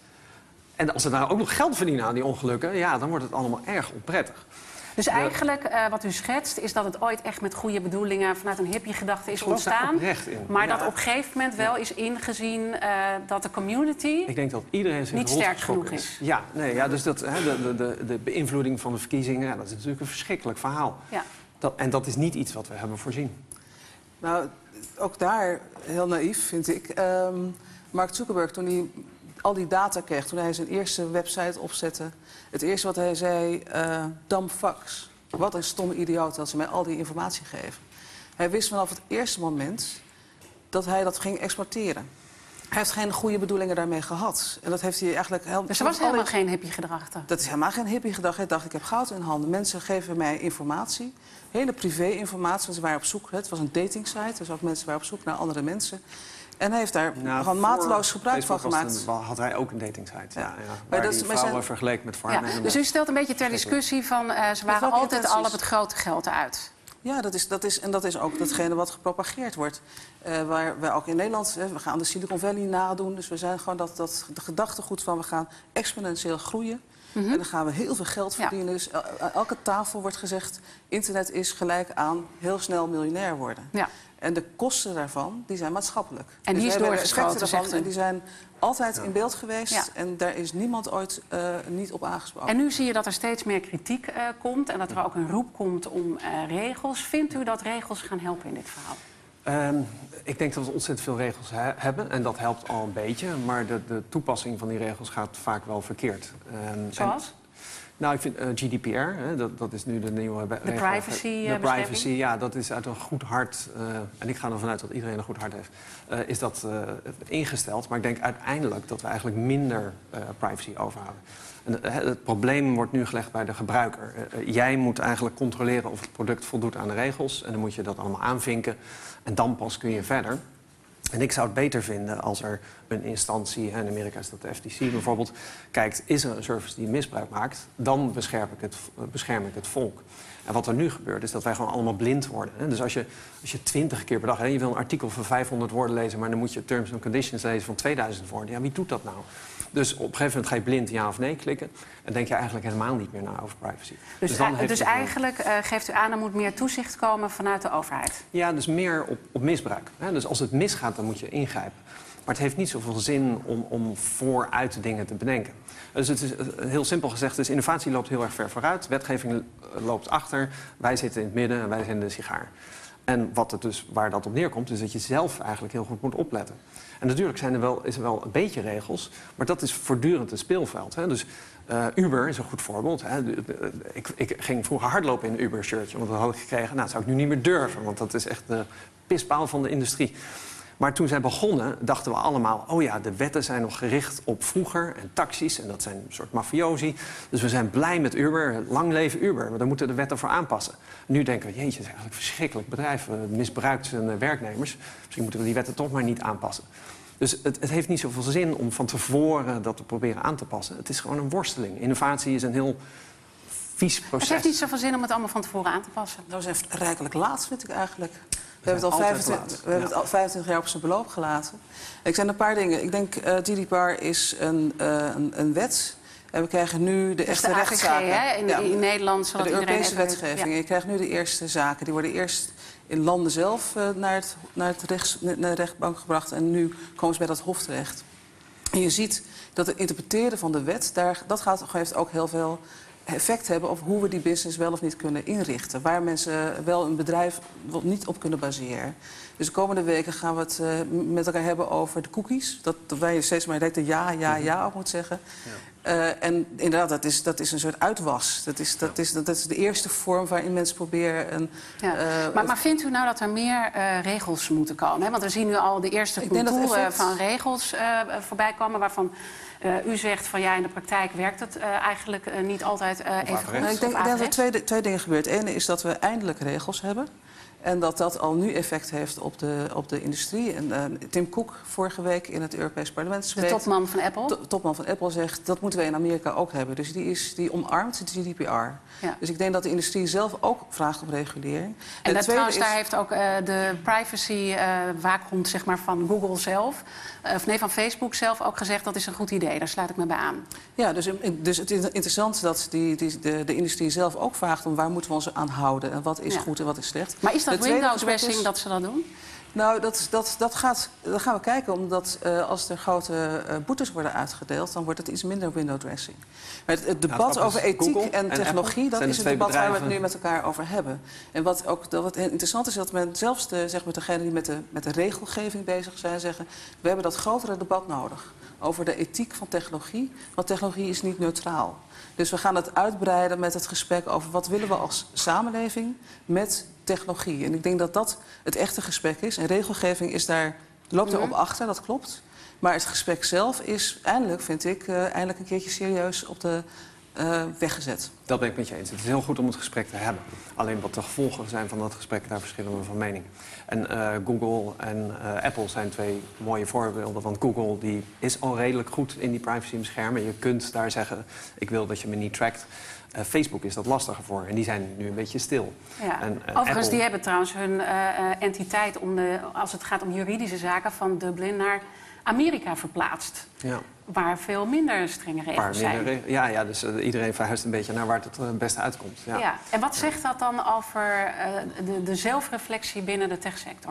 En als ze daar ook nog geld verdienen aan die ongelukken, ja, dan wordt het allemaal erg onprettig. Dus eigenlijk, uh, wat u schetst, is dat het ooit echt met goede bedoelingen vanuit een hippie-gedachte is ontstaan. Maar ja. dat op een gegeven moment wel is ingezien uh, dat de community Ik denk dat iedereen zich niet sterk genoeg is. is. Ja, nee, ja, dus dat, hè, de, de, de beïnvloeding van de verkiezingen, ja, dat is natuurlijk een verschrikkelijk verhaal. Ja. Dat, en dat is niet iets wat we hebben voorzien. Nou, ook daar heel naïef, vind ik. Um, Mark Zuckerberg, toen hij al die data kreeg, toen hij zijn eerste website opzette, het eerste wat hij zei, uh, dumb fucks. Wat een stomme idioot dat ze mij al die informatie geven. Hij wist vanaf het eerste moment dat hij dat ging exporteren. Hij heeft geen goede bedoelingen daarmee gehad. En dat heeft hij eigenlijk... Heel, dus er was helemaal alle... geen hippie gedachte? Dat is helemaal geen hippie gedachte. Hij dacht, ik heb goud in handen. Mensen geven mij informatie. Hele privé-informatie. Want ze waren op zoek. Het was een datingsite. Dus ook mensen waren op zoek naar andere mensen. En hij heeft daar nou, gewoon mateloos gebruik van gemaakt. Een, had hij ook een datingsite. Ja. Ja, ja, maar waar dat, die vrouwen zijn... vergeleken met farmen. Ja, dus u stelt een beetje ter discussie van... Uh, ze waren altijd al op het grote geld uit. Ja, dat is, dat is, en dat is ook datgene wat gepropageerd wordt. Uh, waar wij ook in Nederland, hè, we gaan de Silicon Valley nadoen. Dus we zijn gewoon dat, dat de gedachtegoed van we gaan exponentieel groeien. Mm-hmm. En dan gaan we heel veel geld verdienen. Ja. Dus aan elke tafel wordt gezegd, internet is gelijk aan heel snel miljonair worden. Ja. En de kosten daarvan, die zijn maatschappelijk. En die dus is doorgeschoten, zegt u. En die zijn altijd ja. in beeld geweest. Ja. En daar is niemand ooit uh, niet op aangesproken. En nu zie je dat er steeds meer kritiek uh, komt. En dat er ook een roep komt om uh, regels. Vindt u dat regels gaan helpen in dit verhaal? Um, ik denk dat we ontzettend veel regels he- hebben. En dat helpt al een beetje. Maar de, de toepassing van die regels gaat vaak wel verkeerd. Um, Zoals? En, nou, ik vind uh, G D P R, hè, dat, dat is nu de nieuwe de regel. Privacy, uh, de privacy, ja, dat is uit een goed hart... Uh, en ik ga ervan uit dat iedereen een goed hart heeft... Uh, is dat uh, ingesteld. Maar ik denk uiteindelijk dat we eigenlijk minder uh, privacy overhouden. En, uh, het probleem wordt nu gelegd bij de gebruiker. Uh, jij moet eigenlijk controleren of het product voldoet aan de regels. En dan moet je dat allemaal aanvinken. En dan pas kun je verder. En ik zou het beter vinden als er een instantie, in Amerika is dat de F T C bijvoorbeeld, kijkt, is er een service die misbruik maakt, dan bescherm ik het, bescherm ik het volk. En wat er nu gebeurt, is dat wij gewoon allemaal blind worden. Hè? Dus als je, als je twintig keer per dag, hè, je wil een artikel van vijfhonderd woorden lezen, maar dan moet je terms and conditions lezen van tweeduizend woorden. Ja, wie doet dat nou? Dus op een gegeven moment ga je blind ja of nee klikken en denk je eigenlijk helemaal niet meer na over privacy. Dus, dus, dan heeft dus eigenlijk uh, geeft u aan, er moet meer toezicht komen vanuit de overheid? Ja, dus meer op, op misbruik. Hè? Dus als het misgaat, dan moet je ingrijpen. Maar het heeft niet zoveel zin om, om vooruit dingen te bedenken. Dus het is heel simpel gezegd, dus innovatie loopt heel erg ver vooruit. Wetgeving loopt achter. Wij zitten in het midden en wij zijn de sigaar. En wat het dus, waar dat op neerkomt, is dat je zelf eigenlijk heel goed moet opletten. En natuurlijk zijn er wel, is er wel een beetje regels, maar dat is voortdurend een speelveld. Hè? Dus uh, Uber is een goed voorbeeld. Hè? Ik, ik ging vroeger hardlopen in een Uber-shirtje, want dat had ik gekregen. Nou, dat zou ik nu niet meer durven, want dat is echt de pispaal van de industrie. Maar toen zij begonnen, dachten we allemaal... oh ja, de wetten zijn nog gericht op vroeger en taxis. En dat zijn een soort mafiosi. Dus we zijn blij met Uber. Lang leven Uber. Maar daar moeten de wetten voor aanpassen. Nu denken we, jeetje, het is eigenlijk een verschrikkelijk bedrijf. Het misbruikt zijn werknemers. Misschien moeten we die wetten toch maar niet aanpassen. Dus het, het heeft niet zoveel zin om van tevoren dat te proberen aan te passen. Het is gewoon een worsteling. Innovatie is een heel vies proces. Het heeft niet zoveel zin om het allemaal van tevoren aan te passen. Dat is echt rijkelijk laat, vind ik eigenlijk. We hebben, het al, vijfentwintig, we hebben ja. het al vijfentwintig jaar op zijn beloop gelaten. Ik zijn een paar dingen. Ik denk, uh, G D P R is een, uh, een, een wet. En we krijgen nu de dus echte de rechtszaken. Hè? In, ja. in Nederland, zodat de Europese iedereen wetgeving. Ja. Je krijgt nu de eerste zaken. Die worden eerst in landen zelf uh, naar, het, naar, het rechts, naar de rechtbank gebracht. En nu komen ze bij dat hof terecht. En je ziet dat het interpreteren van de wet, daar, dat gaat, heeft ook heel veel effect hebben op hoe we die business wel of niet kunnen inrichten. Waar mensen wel een bedrijf niet op kunnen baseren. Dus de komende weken gaan we het uh, met elkaar hebben over de cookies. Dat, dat wij steeds maar direct ja, ja, ja op moeten zeggen. Ja. Uh, en inderdaad, dat is, dat is een soort uitwas. Dat is, dat, is, dat is de eerste vorm waarin mensen proberen... Een, ja. uh, maar, maar vindt u nou dat er meer uh, regels moeten komen? Hè? Want we zien nu al de eerste contouren effect... van regels uh, voorbij komen... waarvan uh, u zegt van ja, in de praktijk werkt het uh, eigenlijk uh, niet altijd uh, even goed. Nou, ik denk, ik denk dat er twee, twee dingen gebeurt. Het ene is dat we eindelijk regels hebben... En dat dat al nu effect heeft op de, op de industrie. En, uh, Tim Cook vorige week in het Europees Parlement spreekt... De topman van Apple? De topman van Apple zegt, dat moeten we in Amerika ook hebben. Dus die, is, die omarmt het G D P R. Ja. Dus ik denk dat de industrie zelf ook vraagt om regulering. En, en dat trouwens, is... daar heeft ook uh, de privacy-waakhond uh, zeg maar, van Google zelf... Uh, of nee, van Facebook zelf ook gezegd, dat is een goed idee. Daar sluit ik me bij aan. Ja, dus, dus het is interessant dat die, die, de, de industrie zelf ook vraagt... om waar moeten we ons aan houden en wat is ja. goed en wat is slecht. Maar is dat Het tweede window gesprek dressing is- dat ze dat doen? Nou, dat, dat, dat, gaat, dat gaan we kijken, omdat uh, als er grote uh, boetes worden uitgedeeld, dan wordt het iets minder window dressing. Maar het, het debat Nou, het over is ethiek Google en en technologie, Apple dat zijn is de het twee debat waar we het bedrijven. nu met elkaar over hebben. En wat ook dat wat interessant is, dat men zelfs de, zeg maar, degenen die met de, met de regelgeving bezig zijn, zeggen, we hebben dat grotere debat nodig over de ethiek van technologie, want technologie is niet neutraal. Dus we gaan het uitbreiden met het gesprek over wat willen we als samenleving met technologie. En ik denk dat dat het echte gesprek is. En regelgeving is daar, loopt erop achter, dat klopt. Maar het gesprek zelf is eindelijk, vind ik, uh, eindelijk een keertje serieus op de uh, weg gezet. Dat ben ik met je eens. Het is heel goed om het gesprek te hebben. Alleen wat de gevolgen zijn van dat gesprek, daar verschillen we van mening. En uh, Google en uh, Apple zijn twee mooie voorbeelden. Want Google die is al redelijk goed in die privacy beschermen. Je kunt daar zeggen, ik wil dat je me niet trackt. Uh, Facebook is dat lastiger voor en die zijn nu een beetje stil. Ja. En, uh, Overigens, Apple... die hebben trouwens hun uh, uh, entiteit, om de, als het gaat om juridische zaken, van Dublin naar Amerika verplaatst. Ja. Waar veel minder strenge regels Paar zijn. minder re- ja, ja, dus uh, iedereen verhuist een beetje naar waar het het beste uitkomt. Ja. Ja. En wat zegt dat dan over uh, de, de zelfreflectie binnen de techsector?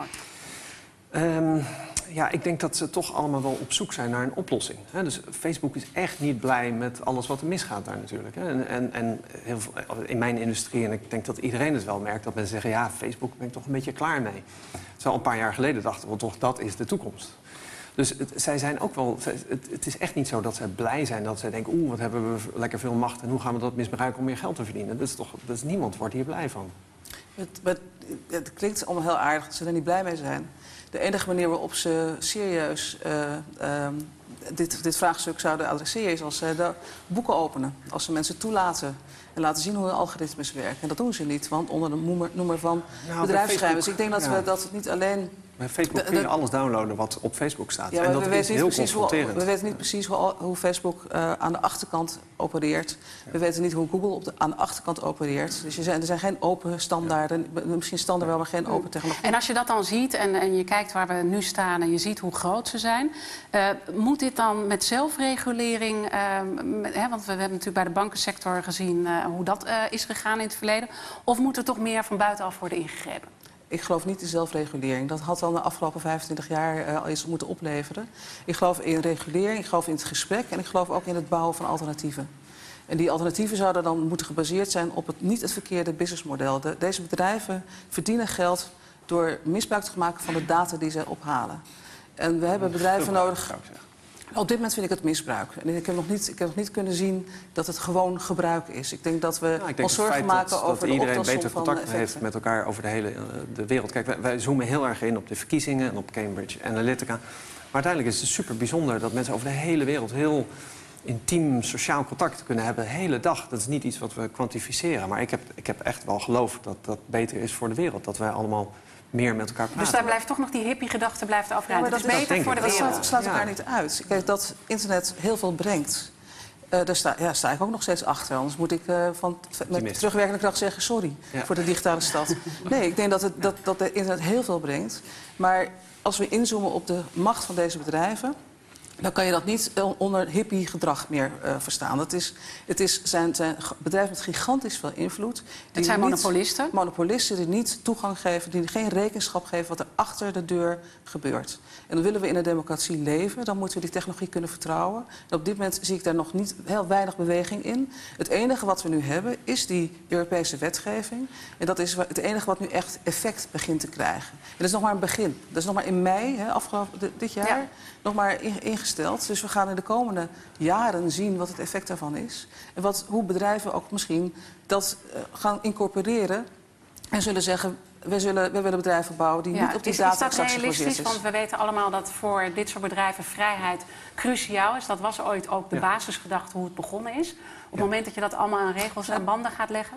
Um, ja, ik denk dat ze toch allemaal wel op zoek zijn naar een oplossing. Hè? Dus Facebook is echt niet blij met alles wat er misgaat daar natuurlijk. Hè? En, en, en heel veel, in mijn industrie, en ik denk dat iedereen het wel merkt, dat mensen zeggen, ja, Facebook ben ik toch een beetje klaar mee. Terwijl een paar jaar geleden dachten we toch, dat is de toekomst. Dus het, zij zijn ook wel, het, het is echt niet zo dat zij blij zijn, dat zij denken, oeh, wat hebben we lekker veel macht en hoe gaan we dat misbruiken om meer geld te verdienen. Dat is toch, dat is, niemand wordt hier blij van. Het, het, het klinkt allemaal heel aardig dat ze er niet blij mee zijn. De enige manier waarop ze serieus uh, uh, dit, dit vraagstuk zouden adresseren is als ze de boeken openen. Als ze mensen toelaten en laten zien hoe hun algoritmes werken. En dat doen ze niet, want onder de noemer, noemer van Nou, bedrijfsgeheim. Dus ik denk dat ja. we dat niet alleen... Bij Facebook De- kun je de- alles downloaden wat op Facebook staat. Ja, en maar dat we is weten niet heel precies hoe, confronterend. we weten niet precies hoe, hoe Facebook uh, aan de achterkant opereert. We weten niet hoe Google op de, aan de achterkant opereert. Dus er zijn, er zijn geen open standaarden. Misschien standaard wel, maar geen open technologie. En als je dat dan ziet en, en je kijkt waar we nu staan en je ziet hoe groot ze zijn, uh, moet dit dan met zelfregulering, uh, met, hè, want we, we hebben natuurlijk bij de bankensector gezien uh, hoe dat uh, is gegaan in het verleden, of moet er toch meer van buitenaf worden ingegrepen? Ik geloof niet in zelfregulering. Dat had dan de afgelopen vijfentwintig jaar uh, al eens moeten opleveren. Ik geloof in regulering, ik geloof in het gesprek en ik geloof ook in het bouwen van alternatieven. En die alternatieven zouden dan moeten gebaseerd zijn op het, niet het verkeerde businessmodel. De, deze bedrijven verdienen geld door misbruik te maken van de data die ze ophalen. En we hebben bedrijven nodig. Zou ik zeggen. Op dit moment vind ik het misbruik. En ik heb nog niet, ik heb nog niet kunnen zien dat het gewoon gebruik is. Ik denk dat we Nou, ik denk ons zorgen het feit maken dat, over dat de iedereen optelsom beter van contact effecten. heeft met elkaar over de hele uh, de wereld. Kijk, wij, wij zoomen heel erg in op de verkiezingen en op Cambridge Analytica. Maar uiteindelijk is het super bijzonder dat mensen over de hele wereld heel intiem sociaal contact kunnen hebben de hele dag. Dat is niet iets wat we kwantificeren. Maar ik heb, ik heb echt wel geloof dat dat beter is voor de wereld. Dat wij allemaal meer met elkaar praten. Dus daar blijft toch nog die hippie-gedachte blijft Ja, overeind. maar Het dat is is- beter dat voor de denk ik. wereld. Dat slaat, slaat elkaar Ja. niet uit. Kijk, dat internet heel veel brengt. Uh, daar sta, ja, sta ik ook nog steeds achter. Anders moet ik uh, van, met Optimist. terugwerkende kracht zeggen sorry Ja. voor de digitale stad. Nee, ik denk dat, het, dat, dat de internet heel veel brengt. Maar als we inzoomen op de macht van deze bedrijven, dan kan je dat niet onder hippie gedrag meer uh, verstaan. Het, is, het is, zijn, zijn bedrijven met gigantisch veel invloed. Die Het zijn niet- monopolisten. Monopolisten die niet toegang geven, die geen rekenschap geven wat er achter de deur gebeurt. En dan willen we in een democratie leven, dan moeten we die technologie kunnen vertrouwen. En op dit moment zie ik daar nog niet heel weinig beweging in. Het enige wat we nu hebben is die Europese wetgeving. En dat is het enige wat nu echt effect begint te krijgen. En dat is nog maar een begin. Dat is nog maar in mei, hè, afgelopen di- dit jaar, Ja. nog maar in- ingesteld. Dus we gaan in de komende jaren zien wat het effect daarvan is. En wat, hoe bedrijven ook misschien dat uh, gaan incorporeren en zullen zeggen, we, zullen, we willen bedrijven bouwen die Ja, niet op die is, data is dat exact realistisch? gebaseerd is. Want we weten allemaal dat voor dit soort bedrijven vrijheid cruciaal is. Dat was ooit ook de Ja. basisgedachte hoe het begonnen is. Op het moment dat je dat allemaal aan regels en banden gaat leggen.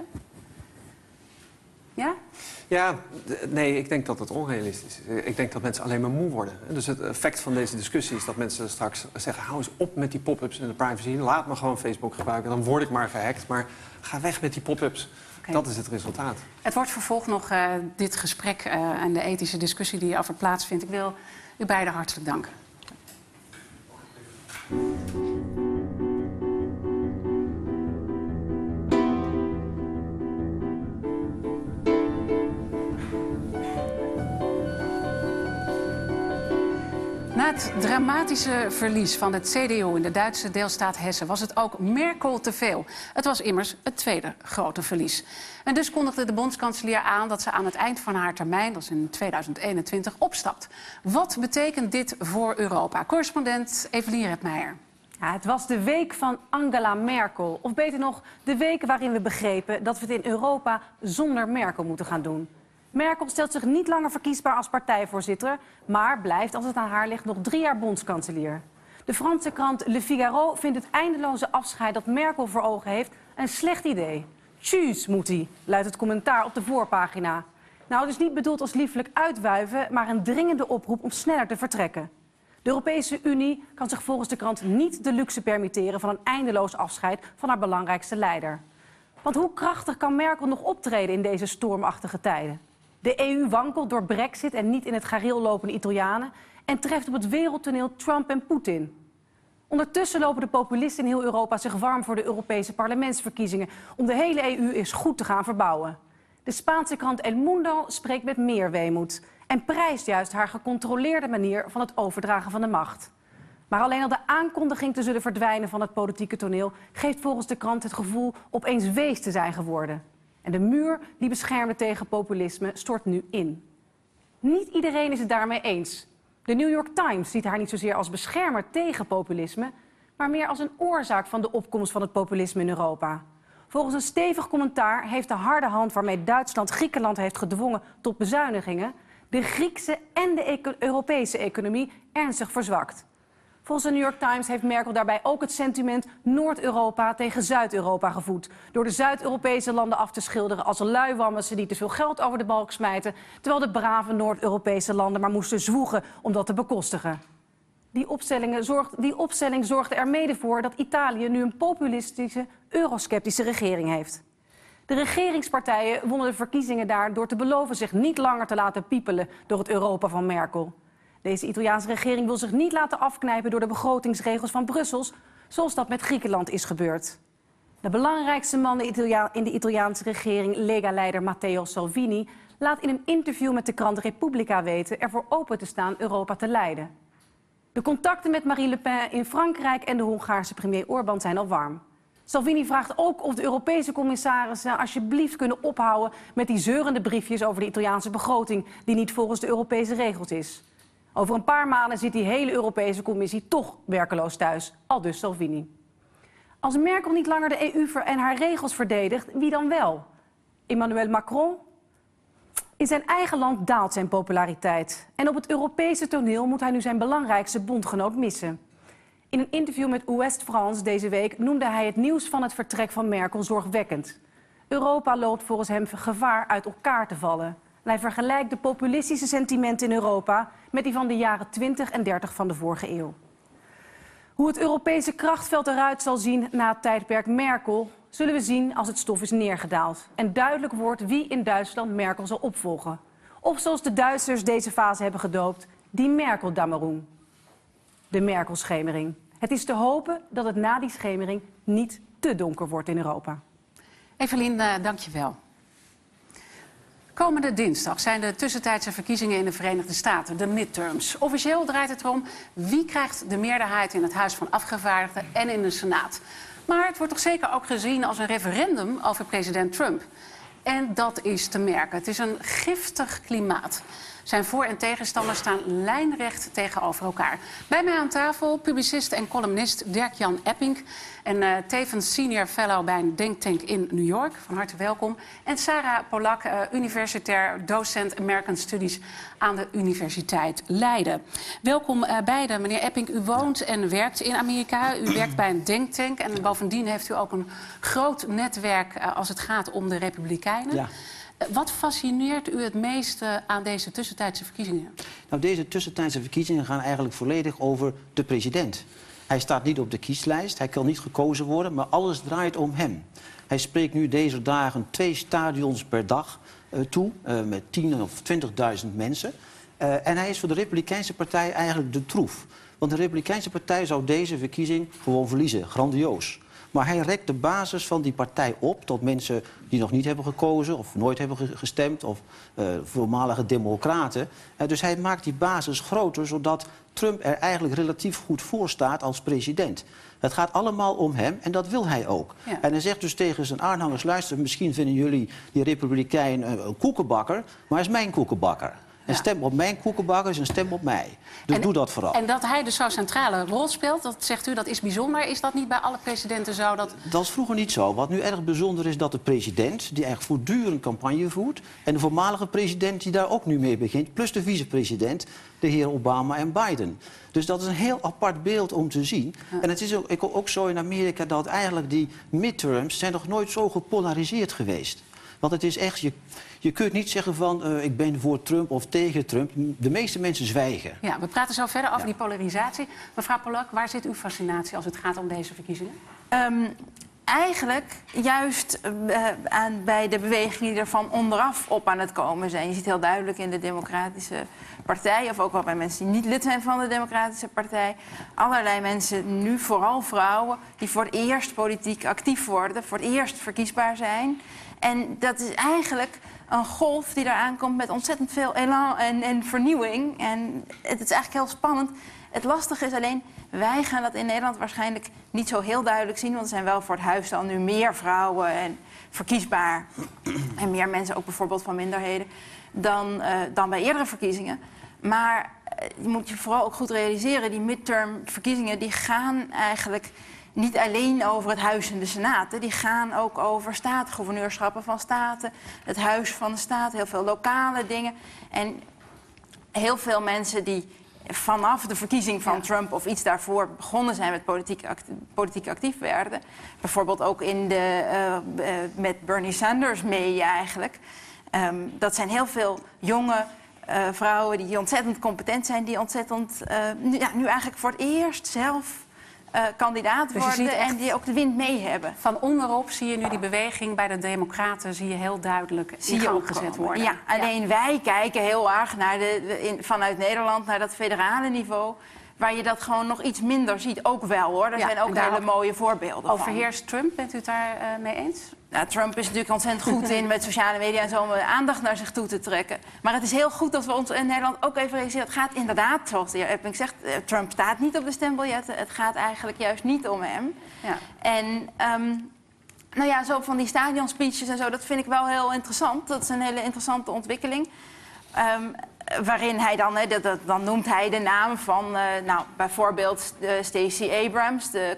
Ja? Ja, d- nee, ik denk dat het onrealistisch is. Ik denk dat mensen alleen maar moe worden. Dus het effect van deze discussie is dat mensen straks zeggen, hou eens op met die pop-ups en de privacy. Laat me gewoon Facebook gebruiken, dan word ik maar gehackt. Maar ga weg met die pop-ups. Oké. Dat is het resultaat. Het wordt vervolgd nog uh, dit gesprek uh, en de ethische discussie die over plaatsvindt. Ik wil u beiden hartelijk danken. Na het dramatische verlies van het C D U in de Duitse deelstaat Hessen was het ook Merkel te veel. Het was immers het tweede grote verlies. En dus kondigde de bondskanselier aan dat ze aan het eind van haar termijn, dat is in tweeduizend eenentwintig, opstapt. Wat betekent dit voor Europa? Correspondent Evelien Redmeijer. Ja, het was de week van Angela Merkel. Of beter nog, de week waarin we begrepen dat we het in Europa zonder Merkel moeten gaan doen. Merkel stelt zich niet langer verkiesbaar als partijvoorzitter, maar blijft, als het aan haar ligt, nog drie jaar bondskanselier. De Franse krant Le Figaro vindt het eindeloze afscheid dat Merkel voor ogen heeft een slecht idee. Tjus, moet hij, luidt het commentaar op de voorpagina. Nou, het is niet bedoeld als liefelijk uitwuiven, maar een dringende oproep om sneller te vertrekken. De Europese Unie kan zich volgens de krant niet de luxe permitteren van een eindeloos afscheid van haar belangrijkste leider. Want hoe krachtig kan Merkel nog optreden in deze stormachtige tijden? De E U wankelt door Brexit en niet in het gareel lopende Italianen en treft op het wereldtoneel Trump en Poetin. Ondertussen lopen de populisten in heel Europa zich warm voor de Europese parlementsverkiezingen om de hele E U eens goed te gaan verbouwen. De Spaanse krant El Mundo spreekt met meer weemoed en prijst juist haar gecontroleerde manier van het overdragen van de macht. Maar alleen al de aankondiging te zullen verdwijnen van het politieke toneel geeft volgens de krant het gevoel opeens wees te zijn geworden. En de muur die beschermde tegen populisme stort nu in. Niet iedereen is het daarmee eens. De New York Times ziet haar niet zozeer als beschermer tegen populisme, maar meer als een oorzaak van de opkomst van het populisme in Europa. Volgens een stevig commentaar heeft de harde hand waarmee Duitsland Griekenland heeft gedwongen tot bezuinigingen de Griekse en de eco- Europese economie ernstig verzwakt. Volgens de New York Times heeft Merkel daarbij ook het sentiment Noord-Europa tegen Zuid-Europa gevoed, door de Zuid-Europese landen af te schilderen als luiwammessen die te veel geld over de balk smijten, terwijl de brave Noord-Europese landen maar moesten zwoegen om dat te bekostigen. Die, opstellingen zorgt, die opstelling zorgde er mede voor dat Italië nu een populistische, eurosceptische regering heeft. De regeringspartijen wonnen de verkiezingen daar door te beloven zich niet langer te laten piepelen door het Europa van Merkel. Deze Italiaanse regering wil zich niet laten afknijpen door de begrotingsregels van Brussels, zoals dat met Griekenland is gebeurd. De belangrijkste man in de Italiaanse regering, Lega-leider Matteo Salvini, laat in een interview met de krant Repubblica weten ervoor open te staan Europa te leiden. De contacten met Marine Le Pen in Frankrijk en de Hongaarse premier Orbán zijn al warm. Salvini vraagt ook of de Europese commissarissen alsjeblieft kunnen ophouden met die zeurende briefjes over de Italiaanse begroting die niet volgens de Europese regels is. Over een paar maanden zit die hele Europese Commissie toch werkeloos thuis, aldus Salvini. Als Merkel niet langer de E U en haar regels verdedigt, wie dan wel? Emmanuel Macron? In zijn eigen land daalt zijn populariteit. En op het Europese toneel moet hij nu zijn belangrijkste bondgenoot missen. In een interview met Ouest France deze week noemde hij het nieuws van het vertrek van Merkel zorgwekkend. Europa loopt volgens hem gevaar uit elkaar te vallen. En hij vergelijkt de populistische sentimenten in Europa met die van de jaren twintig en dertig van de vorige eeuw. Hoe het Europese krachtveld eruit zal zien na het tijdperk Merkel zullen we zien als het stof is neergedaald en duidelijk wordt wie in Duitsland Merkel zal opvolgen. Of zoals de Duitsers deze fase hebben gedoopt, die Merkel-Dämmerung. De Merkel-schemering. Het is te hopen dat het na die schemering niet te donker wordt in Europa. Evelien, uh, dank je wel. Komende dinsdag zijn de tussentijdse verkiezingen in de Verenigde Staten, de midterms. Officieel draait het erom wie krijgt de meerderheid in het Huis van Afgevaardigden en in de Senaat. Maar het wordt toch zeker ook gezien als een referendum over president Trump. En dat is te merken. Het is een giftig klimaat. Zijn voor- en tegenstanders staan lijnrecht tegenover elkaar. Bij mij aan tafel publicist en columnist Dirk-Jan Epping. En uh, tevens senior fellow bij een denktank in New York. Van harte welkom. En Sarah Polak, uh, universitair docent American Studies aan de Universiteit Leiden. Welkom uh, beiden. Meneer Epping, u woont en werkt in Amerika. U werkt bij een denktank. En bovendien heeft u ook een groot netwerk uh, als het gaat om de Republikeinen. Ja. Wat fascineert u het meeste aan deze tussentijdse verkiezingen? Nou, deze tussentijdse verkiezingen gaan eigenlijk volledig over de president. Hij staat niet op de kieslijst, hij kan niet gekozen worden, maar alles draait om hem. Hij spreekt nu deze dagen twee stadions per dag uh, toe, uh, met tien of twintigduizend mensen. Uh, en hij is voor de Republikeinse partij eigenlijk de troef. Want de Republikeinse partij zou deze verkiezing gewoon verliezen, grandioos. Maar hij rekt de basis van die partij op tot mensen die nog niet hebben gekozen of nooit hebben gestemd, of uh, voormalige democraten. Uh, dus hij maakt die basis groter, zodat Trump er eigenlijk relatief goed voor staat als president. Het gaat allemaal om hem en dat wil hij ook. Ja. En hij zegt dus tegen zijn aanhangers, luister, misschien vinden jullie die Republikein een, een koekenbakker, maar hij is mijn koekenbakker. Een stem op mijn koekenbakker is een stem op mij. Dus en, doe dat vooral. En dat hij dus zo'n centrale rol speelt, dat zegt u, dat is bijzonder. Is dat niet bij alle presidenten zo? Dat... dat is vroeger niet zo. Wat nu erg bijzonder is, dat de president, die eigenlijk voortdurend campagne voert, en de voormalige president die daar ook nu mee begint, plus de vicepresident, de heer Obama en Biden. Dus dat is een heel apart beeld om te zien. Ja. En het is ook, ook zo in Amerika dat eigenlijk die midterms zijn nog nooit zo gepolariseerd geweest. Want het is echt, je, je kunt niet zeggen van uh, ik ben voor Trump of tegen Trump. De meeste mensen zwijgen. Ja, we praten zo verder over ja. die polarisatie. Mevrouw Polak, waar zit uw fascinatie als het gaat om deze verkiezingen? Um, eigenlijk juist uh, aan, bij de bewegingen die er van onderaf op aan het komen zijn. Je ziet heel duidelijk in de Democratische Partij, of ook wel bij mensen die niet lid zijn van de Democratische Partij, allerlei mensen, nu vooral vrouwen, die voor het eerst politiek actief worden, voor het eerst verkiesbaar zijn. En dat is eigenlijk een golf die eraan komt met ontzettend veel elan en, en vernieuwing. En het is eigenlijk heel spannend. Het lastige is alleen, wij gaan dat in Nederland waarschijnlijk niet zo heel duidelijk zien. Want er zijn wel voor het huis dan nu meer vrouwen en verkiesbaar. En meer mensen ook bijvoorbeeld van minderheden dan, uh, dan bij eerdere verkiezingen. Maar uh, je moet je vooral ook goed realiseren, die midterm verkiezingen die gaan eigenlijk niet alleen over het huis en de senaten. Die gaan ook over staten, gouverneurschappen van staten, het huis van de staat, heel veel lokale dingen. En heel veel mensen die vanaf de verkiezing van ja. Trump of iets daarvoor begonnen zijn met politiek, actief, politiek actief werden. Bijvoorbeeld ook in de, uh, uh, met Bernie Sanders mee eigenlijk. Um, dat zijn heel veel jonge uh, vrouwen die ontzettend competent zijn, die ontzettend uh, nu, ja, nu eigenlijk voor het eerst zelf Uh, kandidaat dus worden en die ook de wind mee hebben. Van onderop zie je nu die beweging bij de Democraten zie je heel duidelijk zie in gang gezet worden. Ja, alleen ja. wij kijken heel erg naar de, de, in, vanuit Nederland naar dat federale niveau, waar je dat gewoon nog iets minder ziet. Ook wel hoor, er ja, zijn ook hele ook mooie voorbeelden overheerst van. Trump, bent u het daar uh, mee eens? Nou, Trump is natuurlijk ontzettend goed in met sociale media en zo om aandacht naar zich toe te trekken. Maar het is heel goed dat we ons in Nederland ook even realiseren. Het gaat inderdaad, zoals de heer Epping zegt, Trump staat niet op de stembiljetten. Het gaat eigenlijk juist niet om hem. Ja. En um, nou ja, zo van die stadionspeeches en zo, dat vind ik wel heel interessant. Dat is een hele interessante ontwikkeling. Um, waarin hij dan, hè, dat, dat, dan noemt hij de naam van, uh, nou, bijvoorbeeld uh, Stacey Abrams, de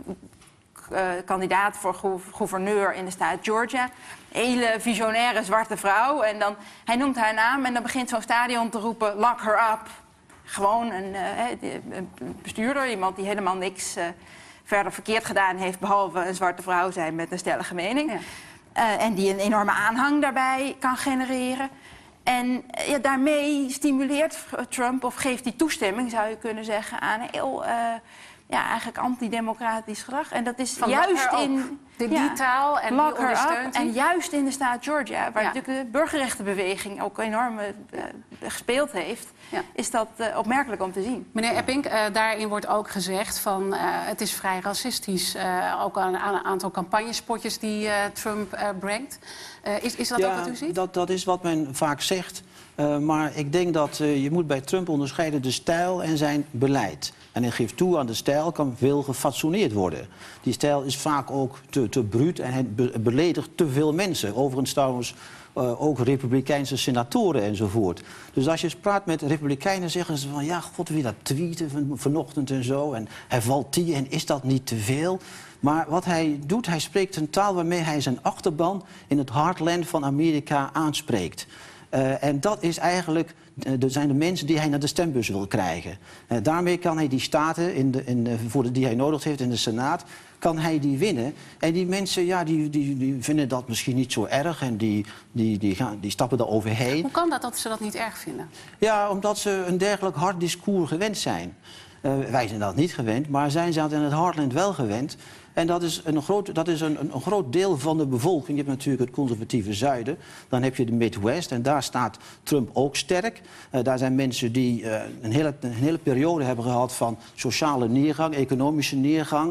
Uh, kandidaat voor gou gouverneur in de staat Georgia. Hele visionaire zwarte vrouw. En dan, hij noemt haar naam en dan begint zo'n stadion te roepen, lock her up. Gewoon een, uh, een bestuurder, iemand die helemaal niks uh, verder verkeerd gedaan heeft, behalve een zwarte vrouw zijn met een stellige mening. Ja. Uh, en die een enorme aanhang daarbij kan genereren. En uh, ja, daarmee stimuleert Trump, of geeft hij toestemming, zou je kunnen zeggen, aan heel Uh, ja, eigenlijk antidemocratisch gedrag. En dat is van juist in de die ja, taal en die ondersteunt. En juist in de staat Georgia, waar ja. natuurlijk de burgerrechtenbeweging ook enorm uh, gespeeld heeft, ja. is dat uh, opmerkelijk om te zien. Meneer Epping, uh, daarin wordt ook gezegd van uh, het is vrij racistisch. Uh, ook aan, aan een aantal campagnespotjes die uh, Trump uh, brengt. Uh, is, is dat ja, ook wat u ziet? Dat, dat is wat men vaak zegt. Uh, maar ik denk dat uh, je moet bij Trump onderscheiden de stijl en zijn beleid. En hij geeft toe aan de stijl kan veel gefatsoeneerd worden. Die stijl is vaak ook te, te bruut en hij be beledigt te veel mensen. Overigens trouwens uh, ook republikeinse senatoren enzovoort. Dus als je praat met republikeinen zeggen ze van ja, god wie dat tweeten van, vanochtend en zo. En hij valt die en is dat niet te veel? Maar wat hij doet, hij spreekt een taal waarmee hij zijn achterban in het heartland van Amerika aanspreekt. Uh, en dat is eigenlijk, uh, er zijn de mensen die hij naar de stembus wil krijgen. Uh, daarmee kan hij die staten in de, in, uh, voor de, die hij nodig heeft in de Senaat, kan hij die winnen. En die mensen, ja, die, die, die vinden dat misschien niet zo erg en die, die, die, gaan, die stappen daar overheen. Hoe kan dat dat ze dat niet erg vinden? Ja, omdat ze een dergelijk hard discours gewend zijn. Uh, wij zijn dat niet gewend, maar zij zijn dat in het Heartland wel gewend. En dat is, een groot, dat is een, een groot deel van de bevolking. Je hebt natuurlijk het conservatieve zuiden. Dan heb je de Midwest en daar staat Trump ook sterk. Uh, daar zijn mensen die uh, een, hele, een hele periode hebben gehad van sociale neergang, economische neergang.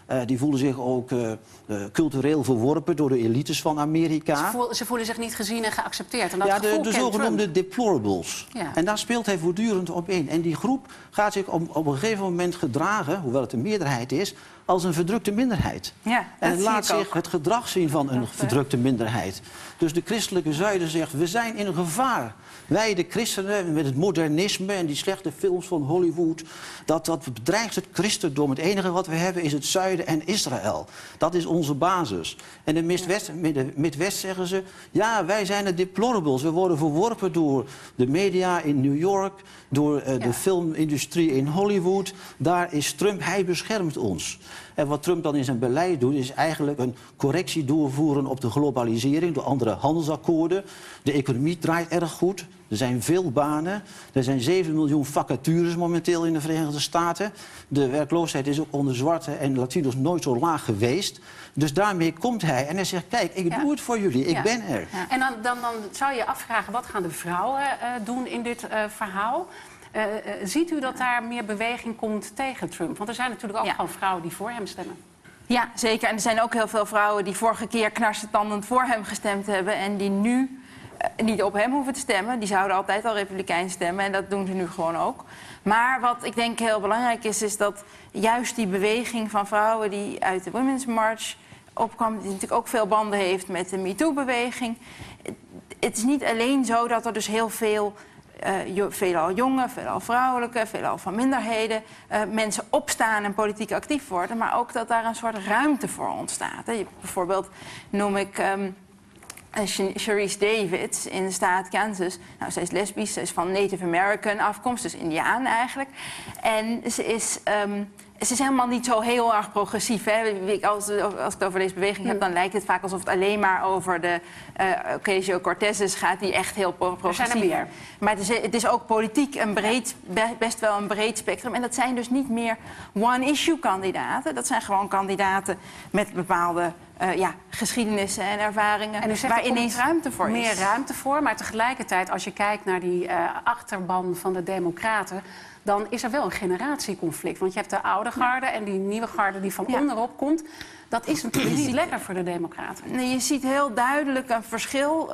Uh, die voelen zich ook uh, uh, cultureel verworpen door de elites van Amerika. Ze, voel, ze voelen zich niet gezien en geaccepteerd. En dat ja, de, de zogenoemde Trump. deplorables. Ja. En daar speelt hij voortdurend op in. En die groep gaat zich op, op een gegeven moment gedragen, hoewel het een meerderheid is, als een verdrukte minderheid. Ja, en het laat zich ook. het gedrag zien van een dat, verdrukte minderheid. Dus de christelijke zuiden zegt, we zijn in gevaar. Wij, de christenen, met het modernisme en die slechte films van Hollywood, dat, dat bedreigt het christendom. Het enige wat we hebben is het zuiden en Israël. Dat is onze basis. En in Midwest, Midwest zeggen ze, ja, wij zijn de deplorables. We worden verworpen door de media in New York, door uh, de ja. filmindustrie in Hollywood. Daar is Trump, hij beschermt ons. En wat Trump dan in zijn beleid doet, is eigenlijk een correctie doorvoeren op de globalisering door andere handelsakkoorden. De economie draait erg goed. Er zijn veel banen. Er zijn zeven miljoen vacatures momenteel in de Verenigde Staten. De werkloosheid is ook onder zwarte en Latino's nooit zo laag geweest. Dus daarmee komt hij en hij zegt, kijk, ik ja. doe het voor jullie, ik ja. ben er. Ja. En dan, dan, dan zou je je afvragen, wat gaan de vrouwen uh, doen in dit uh, verhaal? Uh, uh, ziet u dat daar meer beweging komt tegen Trump? Want er zijn natuurlijk ook Ja. gewoon vrouwen die voor hem stemmen. Ja, zeker. En er zijn ook heel veel vrouwen die vorige keer knarsetandend voor hem gestemd hebben en die nu uh, niet op hem hoeven te stemmen. Die zouden altijd al Republikein stemmen en dat doen ze nu gewoon ook. Maar wat ik denk heel belangrijk is, is dat juist die beweging van vrouwen die uit de Women's March opkwam, die natuurlijk ook veel banden heeft met de MeToo-beweging. Het is niet alleen zo dat er dus heel veel Uh, veelal jonge, veelal vrouwelijke, veelal van minderheden, uh, mensen opstaan en politiek actief worden, maar ook dat daar een soort ruimte voor ontstaat. Hè. Bijvoorbeeld noem ik um, Sharice Davids in de staat Kansas. Nou, zij is lesbisch, ze is van Native American afkomst, dus Indiaan eigenlijk. En ze is... Um, Ze is helemaal niet zo heel erg progressief. Hè? Als, als ik het over deze beweging heb, dan lijkt het vaak alsof het alleen maar over de uh, Ocasio-Cortez gaat, die echt heel progressief is. Er zijn er meer. Maar het is, het is ook politiek een breed, best wel een breed spectrum. En dat zijn dus niet meer one-issue-kandidaten. Dat zijn gewoon kandidaten met bepaalde uh, ja, geschiedenissen en ervaringen, en waar ineens ruimte voor is. Meer ruimte voor, maar tegelijkertijd, als je kijkt naar die uh, achterban van de Democraten, dan is er wel een generatieconflict. Want je hebt de oude garde en die nieuwe garde die van ja. onderop komt. Dat is natuurlijk niet lekker voor de Democraten. Nee, je ziet heel duidelijk een verschil uh,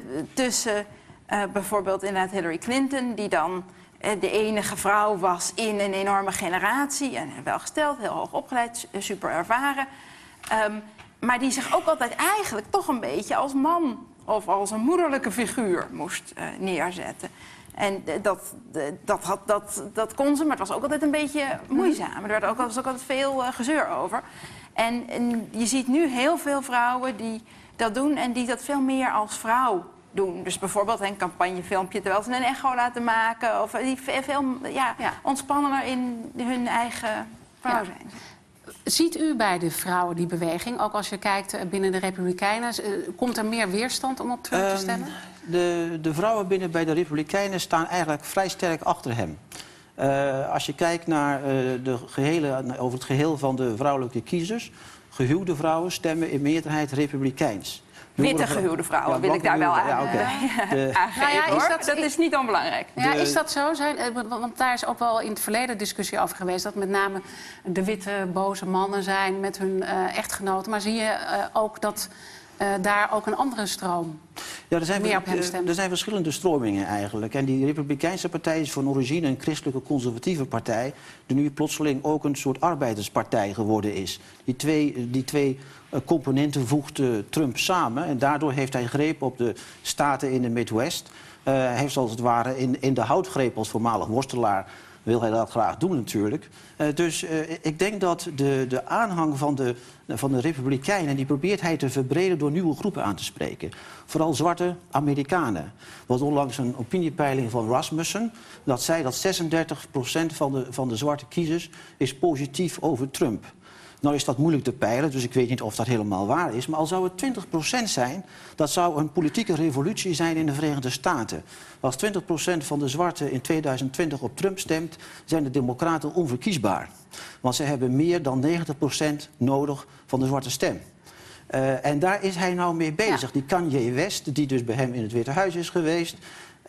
tussen uh, bijvoorbeeld inderdaad Hillary Clinton, die dan uh, de enige vrouw was in een enorme generatie. En welgesteld, heel hoog opgeleid, super ervaren. Um, maar die zich ook altijd eigenlijk toch een beetje als man of als een moederlijke figuur moest uh, neerzetten. En dat, dat, had, dat, dat kon ze, maar het was ook altijd een beetje moeizaam. Er werd ook, was ook altijd veel uh, gezeur over. En, en je ziet nu heel veel vrouwen die dat doen en die dat veel meer als vrouw doen. Dus bijvoorbeeld een campagnefilmpje terwijl ze een echo laten maken. Of die veel ja, ja. ontspannender in hun eigen vrouw ja. zijn. Ziet u bij de vrouwen die beweging, ook als je kijkt binnen de Republikeinen, komt er meer weerstand om op Trump um, te stemmen? De, de vrouwen binnen bij de Republikeinen staan eigenlijk vrij sterk achter hem. Uh, als je kijkt naar, uh, de gehele, over het geheel van de vrouwelijke kiezers, gehuwde vrouwen stemmen in meerderheid Republikeins. Witte gehuwde vrouwen, ja, wil ik daar wel aan, ja, okay. uh, aangeven, nou ja, is dat, dat is niet onbelangrijk. Ja, is dat zo? Zijn, want daar is ook wel in het verleden discussie over geweest, dat met name de witte, boze mannen zijn met hun uh, echtgenoten. Maar zie je uh, ook dat uh, daar ook een andere stroom ja, er zijn, meer op hem stemt? Er zijn verschillende stromingen eigenlijk. En die Republikeinse partij is van origine een christelijke conservatieve partij, die nu plotseling ook een soort arbeiderspartij geworden is. Die twee... Die twee componenten voegt uh, Trump samen. En daardoor heeft hij greep op de staten in de Midwest. Uh, hij heeft als het ware in, in de hout greep als voormalig worstelaar. Wil hij dat graag doen natuurlijk. Uh, dus uh, ik denk dat de, de aanhang van de, van de Republikeinen, die probeert hij te verbreden door nieuwe groepen aan te spreken. Vooral zwarte Amerikanen. Was onlangs een opiniepeiling van Rasmussen. Dat zei dat zesendertig procent van de, van de zwarte kiezers is positief over Trump. Nou is dat moeilijk te peilen, dus ik weet niet of dat helemaal waar is. Maar al zou het twintig procent zijn, dat zou een politieke revolutie zijn in de Verenigde Staten. Als twintig procent van de zwarten in tweeduizend twintig op Trump stemt, zijn de democraten onverkiesbaar. Want ze hebben meer dan negentig procent nodig van de zwarte stem. Uh, en daar is hij nou mee bezig. Ja. Die Kanye West, die dus bij hem in het Witte Huis is geweest,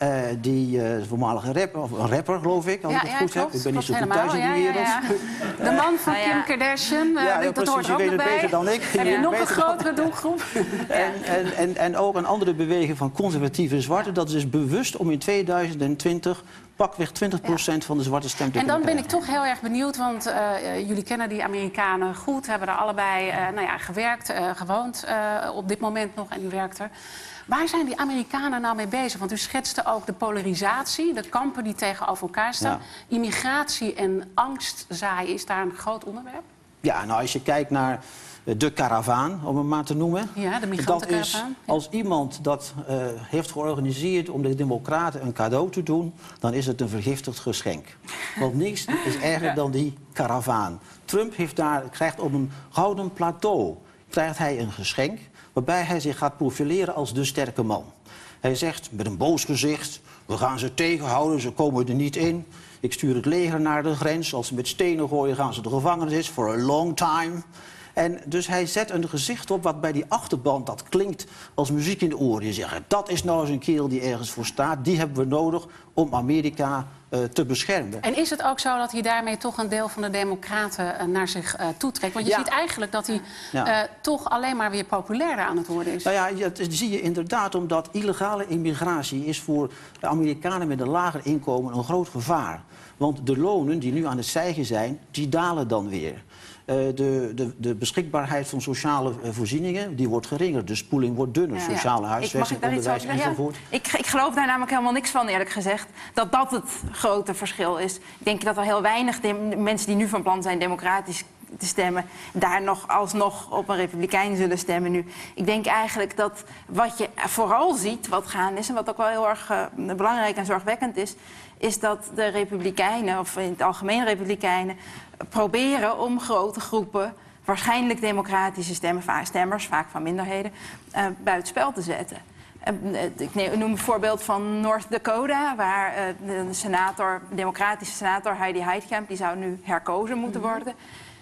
Uh, die uh, voormalige rapper, of een rapper geloof ik, als ja, ik het ja, goed klopt, heb. Ik ben niet zo goed helemaal. thuis in die ja, wereld. ja, ja. De man van Nou, Kim ja. Kardashian, uh, Ja, ja, dat precies, hoort je er ook weet het nog bij. beter dan ik. Heb je nog een grotere doelgroep? En, en, en, en ook een andere beweging van conservatieve zwarten. Dat is bewust om in tweeduizend twintig pakweg twintig procent ja. van de zwarte stem te En dan ben krijgen. ik toch heel erg benieuwd, want uh, jullie kennen die Amerikanen goed, hebben er allebei uh, nou ja, gewerkt, uh, gewoond uh, op dit moment nog en u werkt er. Waar zijn die Amerikanen nou mee bezig? Want u schetste ook de polarisatie, de kampen die tegenover elkaar staan. Ja. Immigratie en angstzaaien, is daar een groot onderwerp? Ja, nou als je kijkt naar de karavaan, om het maar te noemen. Ja, de migrantenkaravaan. Dat is ja. Als iemand dat uh, heeft georganiseerd om de democraten een cadeau te doen, dan is het een vergiftigd geschenk. Want niks is erger ja. dan die karavaan. Trump heeft daar, krijgt op een gouden plateau krijgt hij een geschenk waarbij hij zich gaat profileren als de sterke man. Hij zegt met een boos gezicht, we gaan ze tegenhouden, ze komen er niet in. Ik stuur het leger naar de grens. Als ze met stenen gooien, gaan ze de gevangenis in for a long time. En dus hij zet een gezicht op wat bij die achterband, dat klinkt als muziek in de oren. Je zegt, dat is nou eens een kerel die ergens voor staat. Die hebben we nodig om Amerika uh, te beschermen. En is het ook zo dat hij daarmee toch een deel van de democraten uh, naar zich uh, toetrekt? Want je ja. ziet eigenlijk dat hij ja. uh, toch alleen maar weer populairder aan het worden is. Nou ja, dat zie je inderdaad, omdat illegale immigratie is voor de Amerikanen met een lager inkomen een groot gevaar. Want de lonen die nu aan het stijgen zijn, die dalen dan weer. Uh, de, de, de beschikbaarheid van sociale uh, voorzieningen die wordt geringer. De spoeling wordt dunner. Ja. Sociale huisvesting, onderwijs enzovoort. Ja. Ik, ik geloof daar namelijk helemaal niks van, eerlijk gezegd. Dat dat het grote verschil is. Ik denk dat er heel weinig mensen die nu van plan zijn democratisch te stemmen, daar nog alsnog op een republikein zullen stemmen nu. Ik denk eigenlijk dat wat je vooral ziet, wat gaande is, en wat ook wel heel erg uh, belangrijk en zorgwekkend is, is dat de republikeinen, of in het algemeen republikeinen, proberen om grote groepen, waarschijnlijk democratische stemmen, stemmers, vaak van minderheden, uh, buitenspel te zetten. Uh, ik noem een voorbeeld van North Dakota, waar uh, de senator, democratische senator Heidi Heitkamp, die zou nu herkozen moeten worden.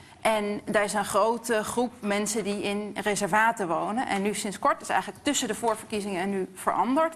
En daar is een grote groep mensen die in reservaten wonen. En nu sinds kort, is eigenlijk tussen de voorverkiezingen en nu veranderd,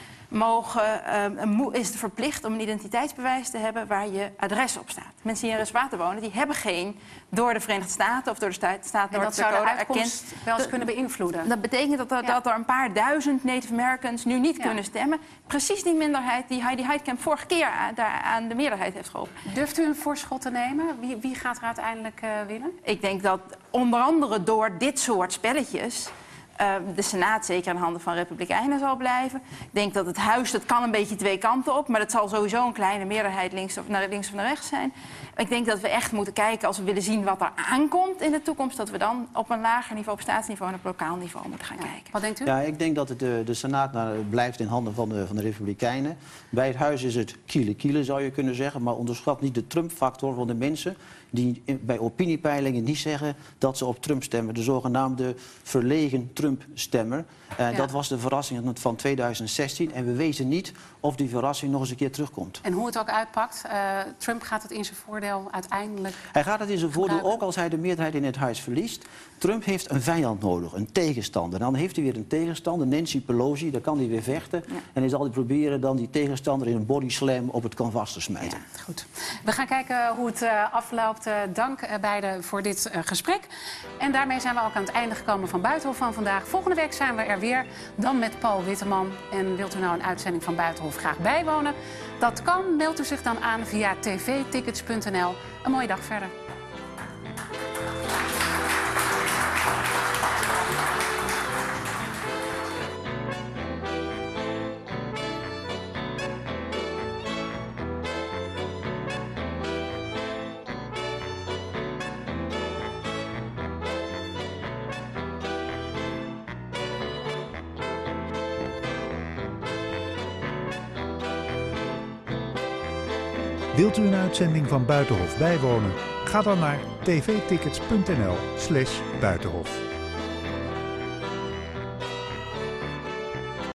mogen, uh, is het verplicht om een identiteitsbewijs te hebben waar je adres op staat. Mensen die in reservaten wonen, die hebben geen door de Verenigde Staten of door de staat, staat North Dakota erkend. Wel eens kunnen beïnvloeden. Dat betekent dat er, ja. dat er een paar duizend Native Americans nu niet ja. kunnen stemmen. Precies die minderheid die Heidi Heitkamp vorige keer aan, daar aan de meerderheid heeft geholpen. Durft u een voorschot te nemen? Wie, wie gaat er uiteindelijk uh, winnen? Ik denk dat onder andere door dit soort spelletjes Uh, de Senaat zeker in handen van Republikeinen zal blijven. Ik denk dat het huis, dat kan een beetje twee kanten op, maar dat zal sowieso een kleine meerderheid links of naar links of naar rechts zijn. Ik denk dat we echt moeten kijken, als we willen zien wat er aankomt in de toekomst, dat we dan op een lager niveau, op staatsniveau en op lokaal niveau moeten gaan ja. kijken. Wat denkt u? Ja, ik denk dat het de, de Senaat nou, blijft in handen van de, van de Republikeinen. Bij het huis is het kiele-kiele, zou je kunnen zeggen, maar onderschat niet de Trump-factor van de mensen die bij opiniepeilingen niet zeggen dat ze op Trump stemmen. De zogenaamde verlegen Trump-stemmer. Uh, ja. Dat was de verrassing van tweeduizend zestien. En we weten niet of die verrassing nog eens een keer terugkomt. En hoe het ook uitpakt, uh, Trump gaat het in zijn voordeel uiteindelijk Hij gaat het in zijn voordeel gebruiken. Ook als hij de meerderheid in het huis verliest. Trump heeft een vijand nodig, een tegenstander. Dan heeft hij weer een tegenstander, Nancy Pelosi. Dan kan hij weer vechten. Ja. En hij zal hij proberen dan die tegenstander in een body slam op het canvas te smijten. Ja, goed. We gaan kijken hoe het uh, afloopt. Uh, dank uh, beiden voor dit uh, gesprek. En daarmee zijn we ook aan het einde gekomen van Buitenhof van vandaag. Volgende week zijn we er weer, dan met Paul Witteman. En wilt u nou een uitzending van Buitenhof graag bijwonen? Dat kan, mailt u zich dan aan via t v tickets punt n l. Een mooie dag verder. Wilt u een uitzending van Buitenhof bijwonen? Ga dan naar t v tickets punt n l slash buitenhof.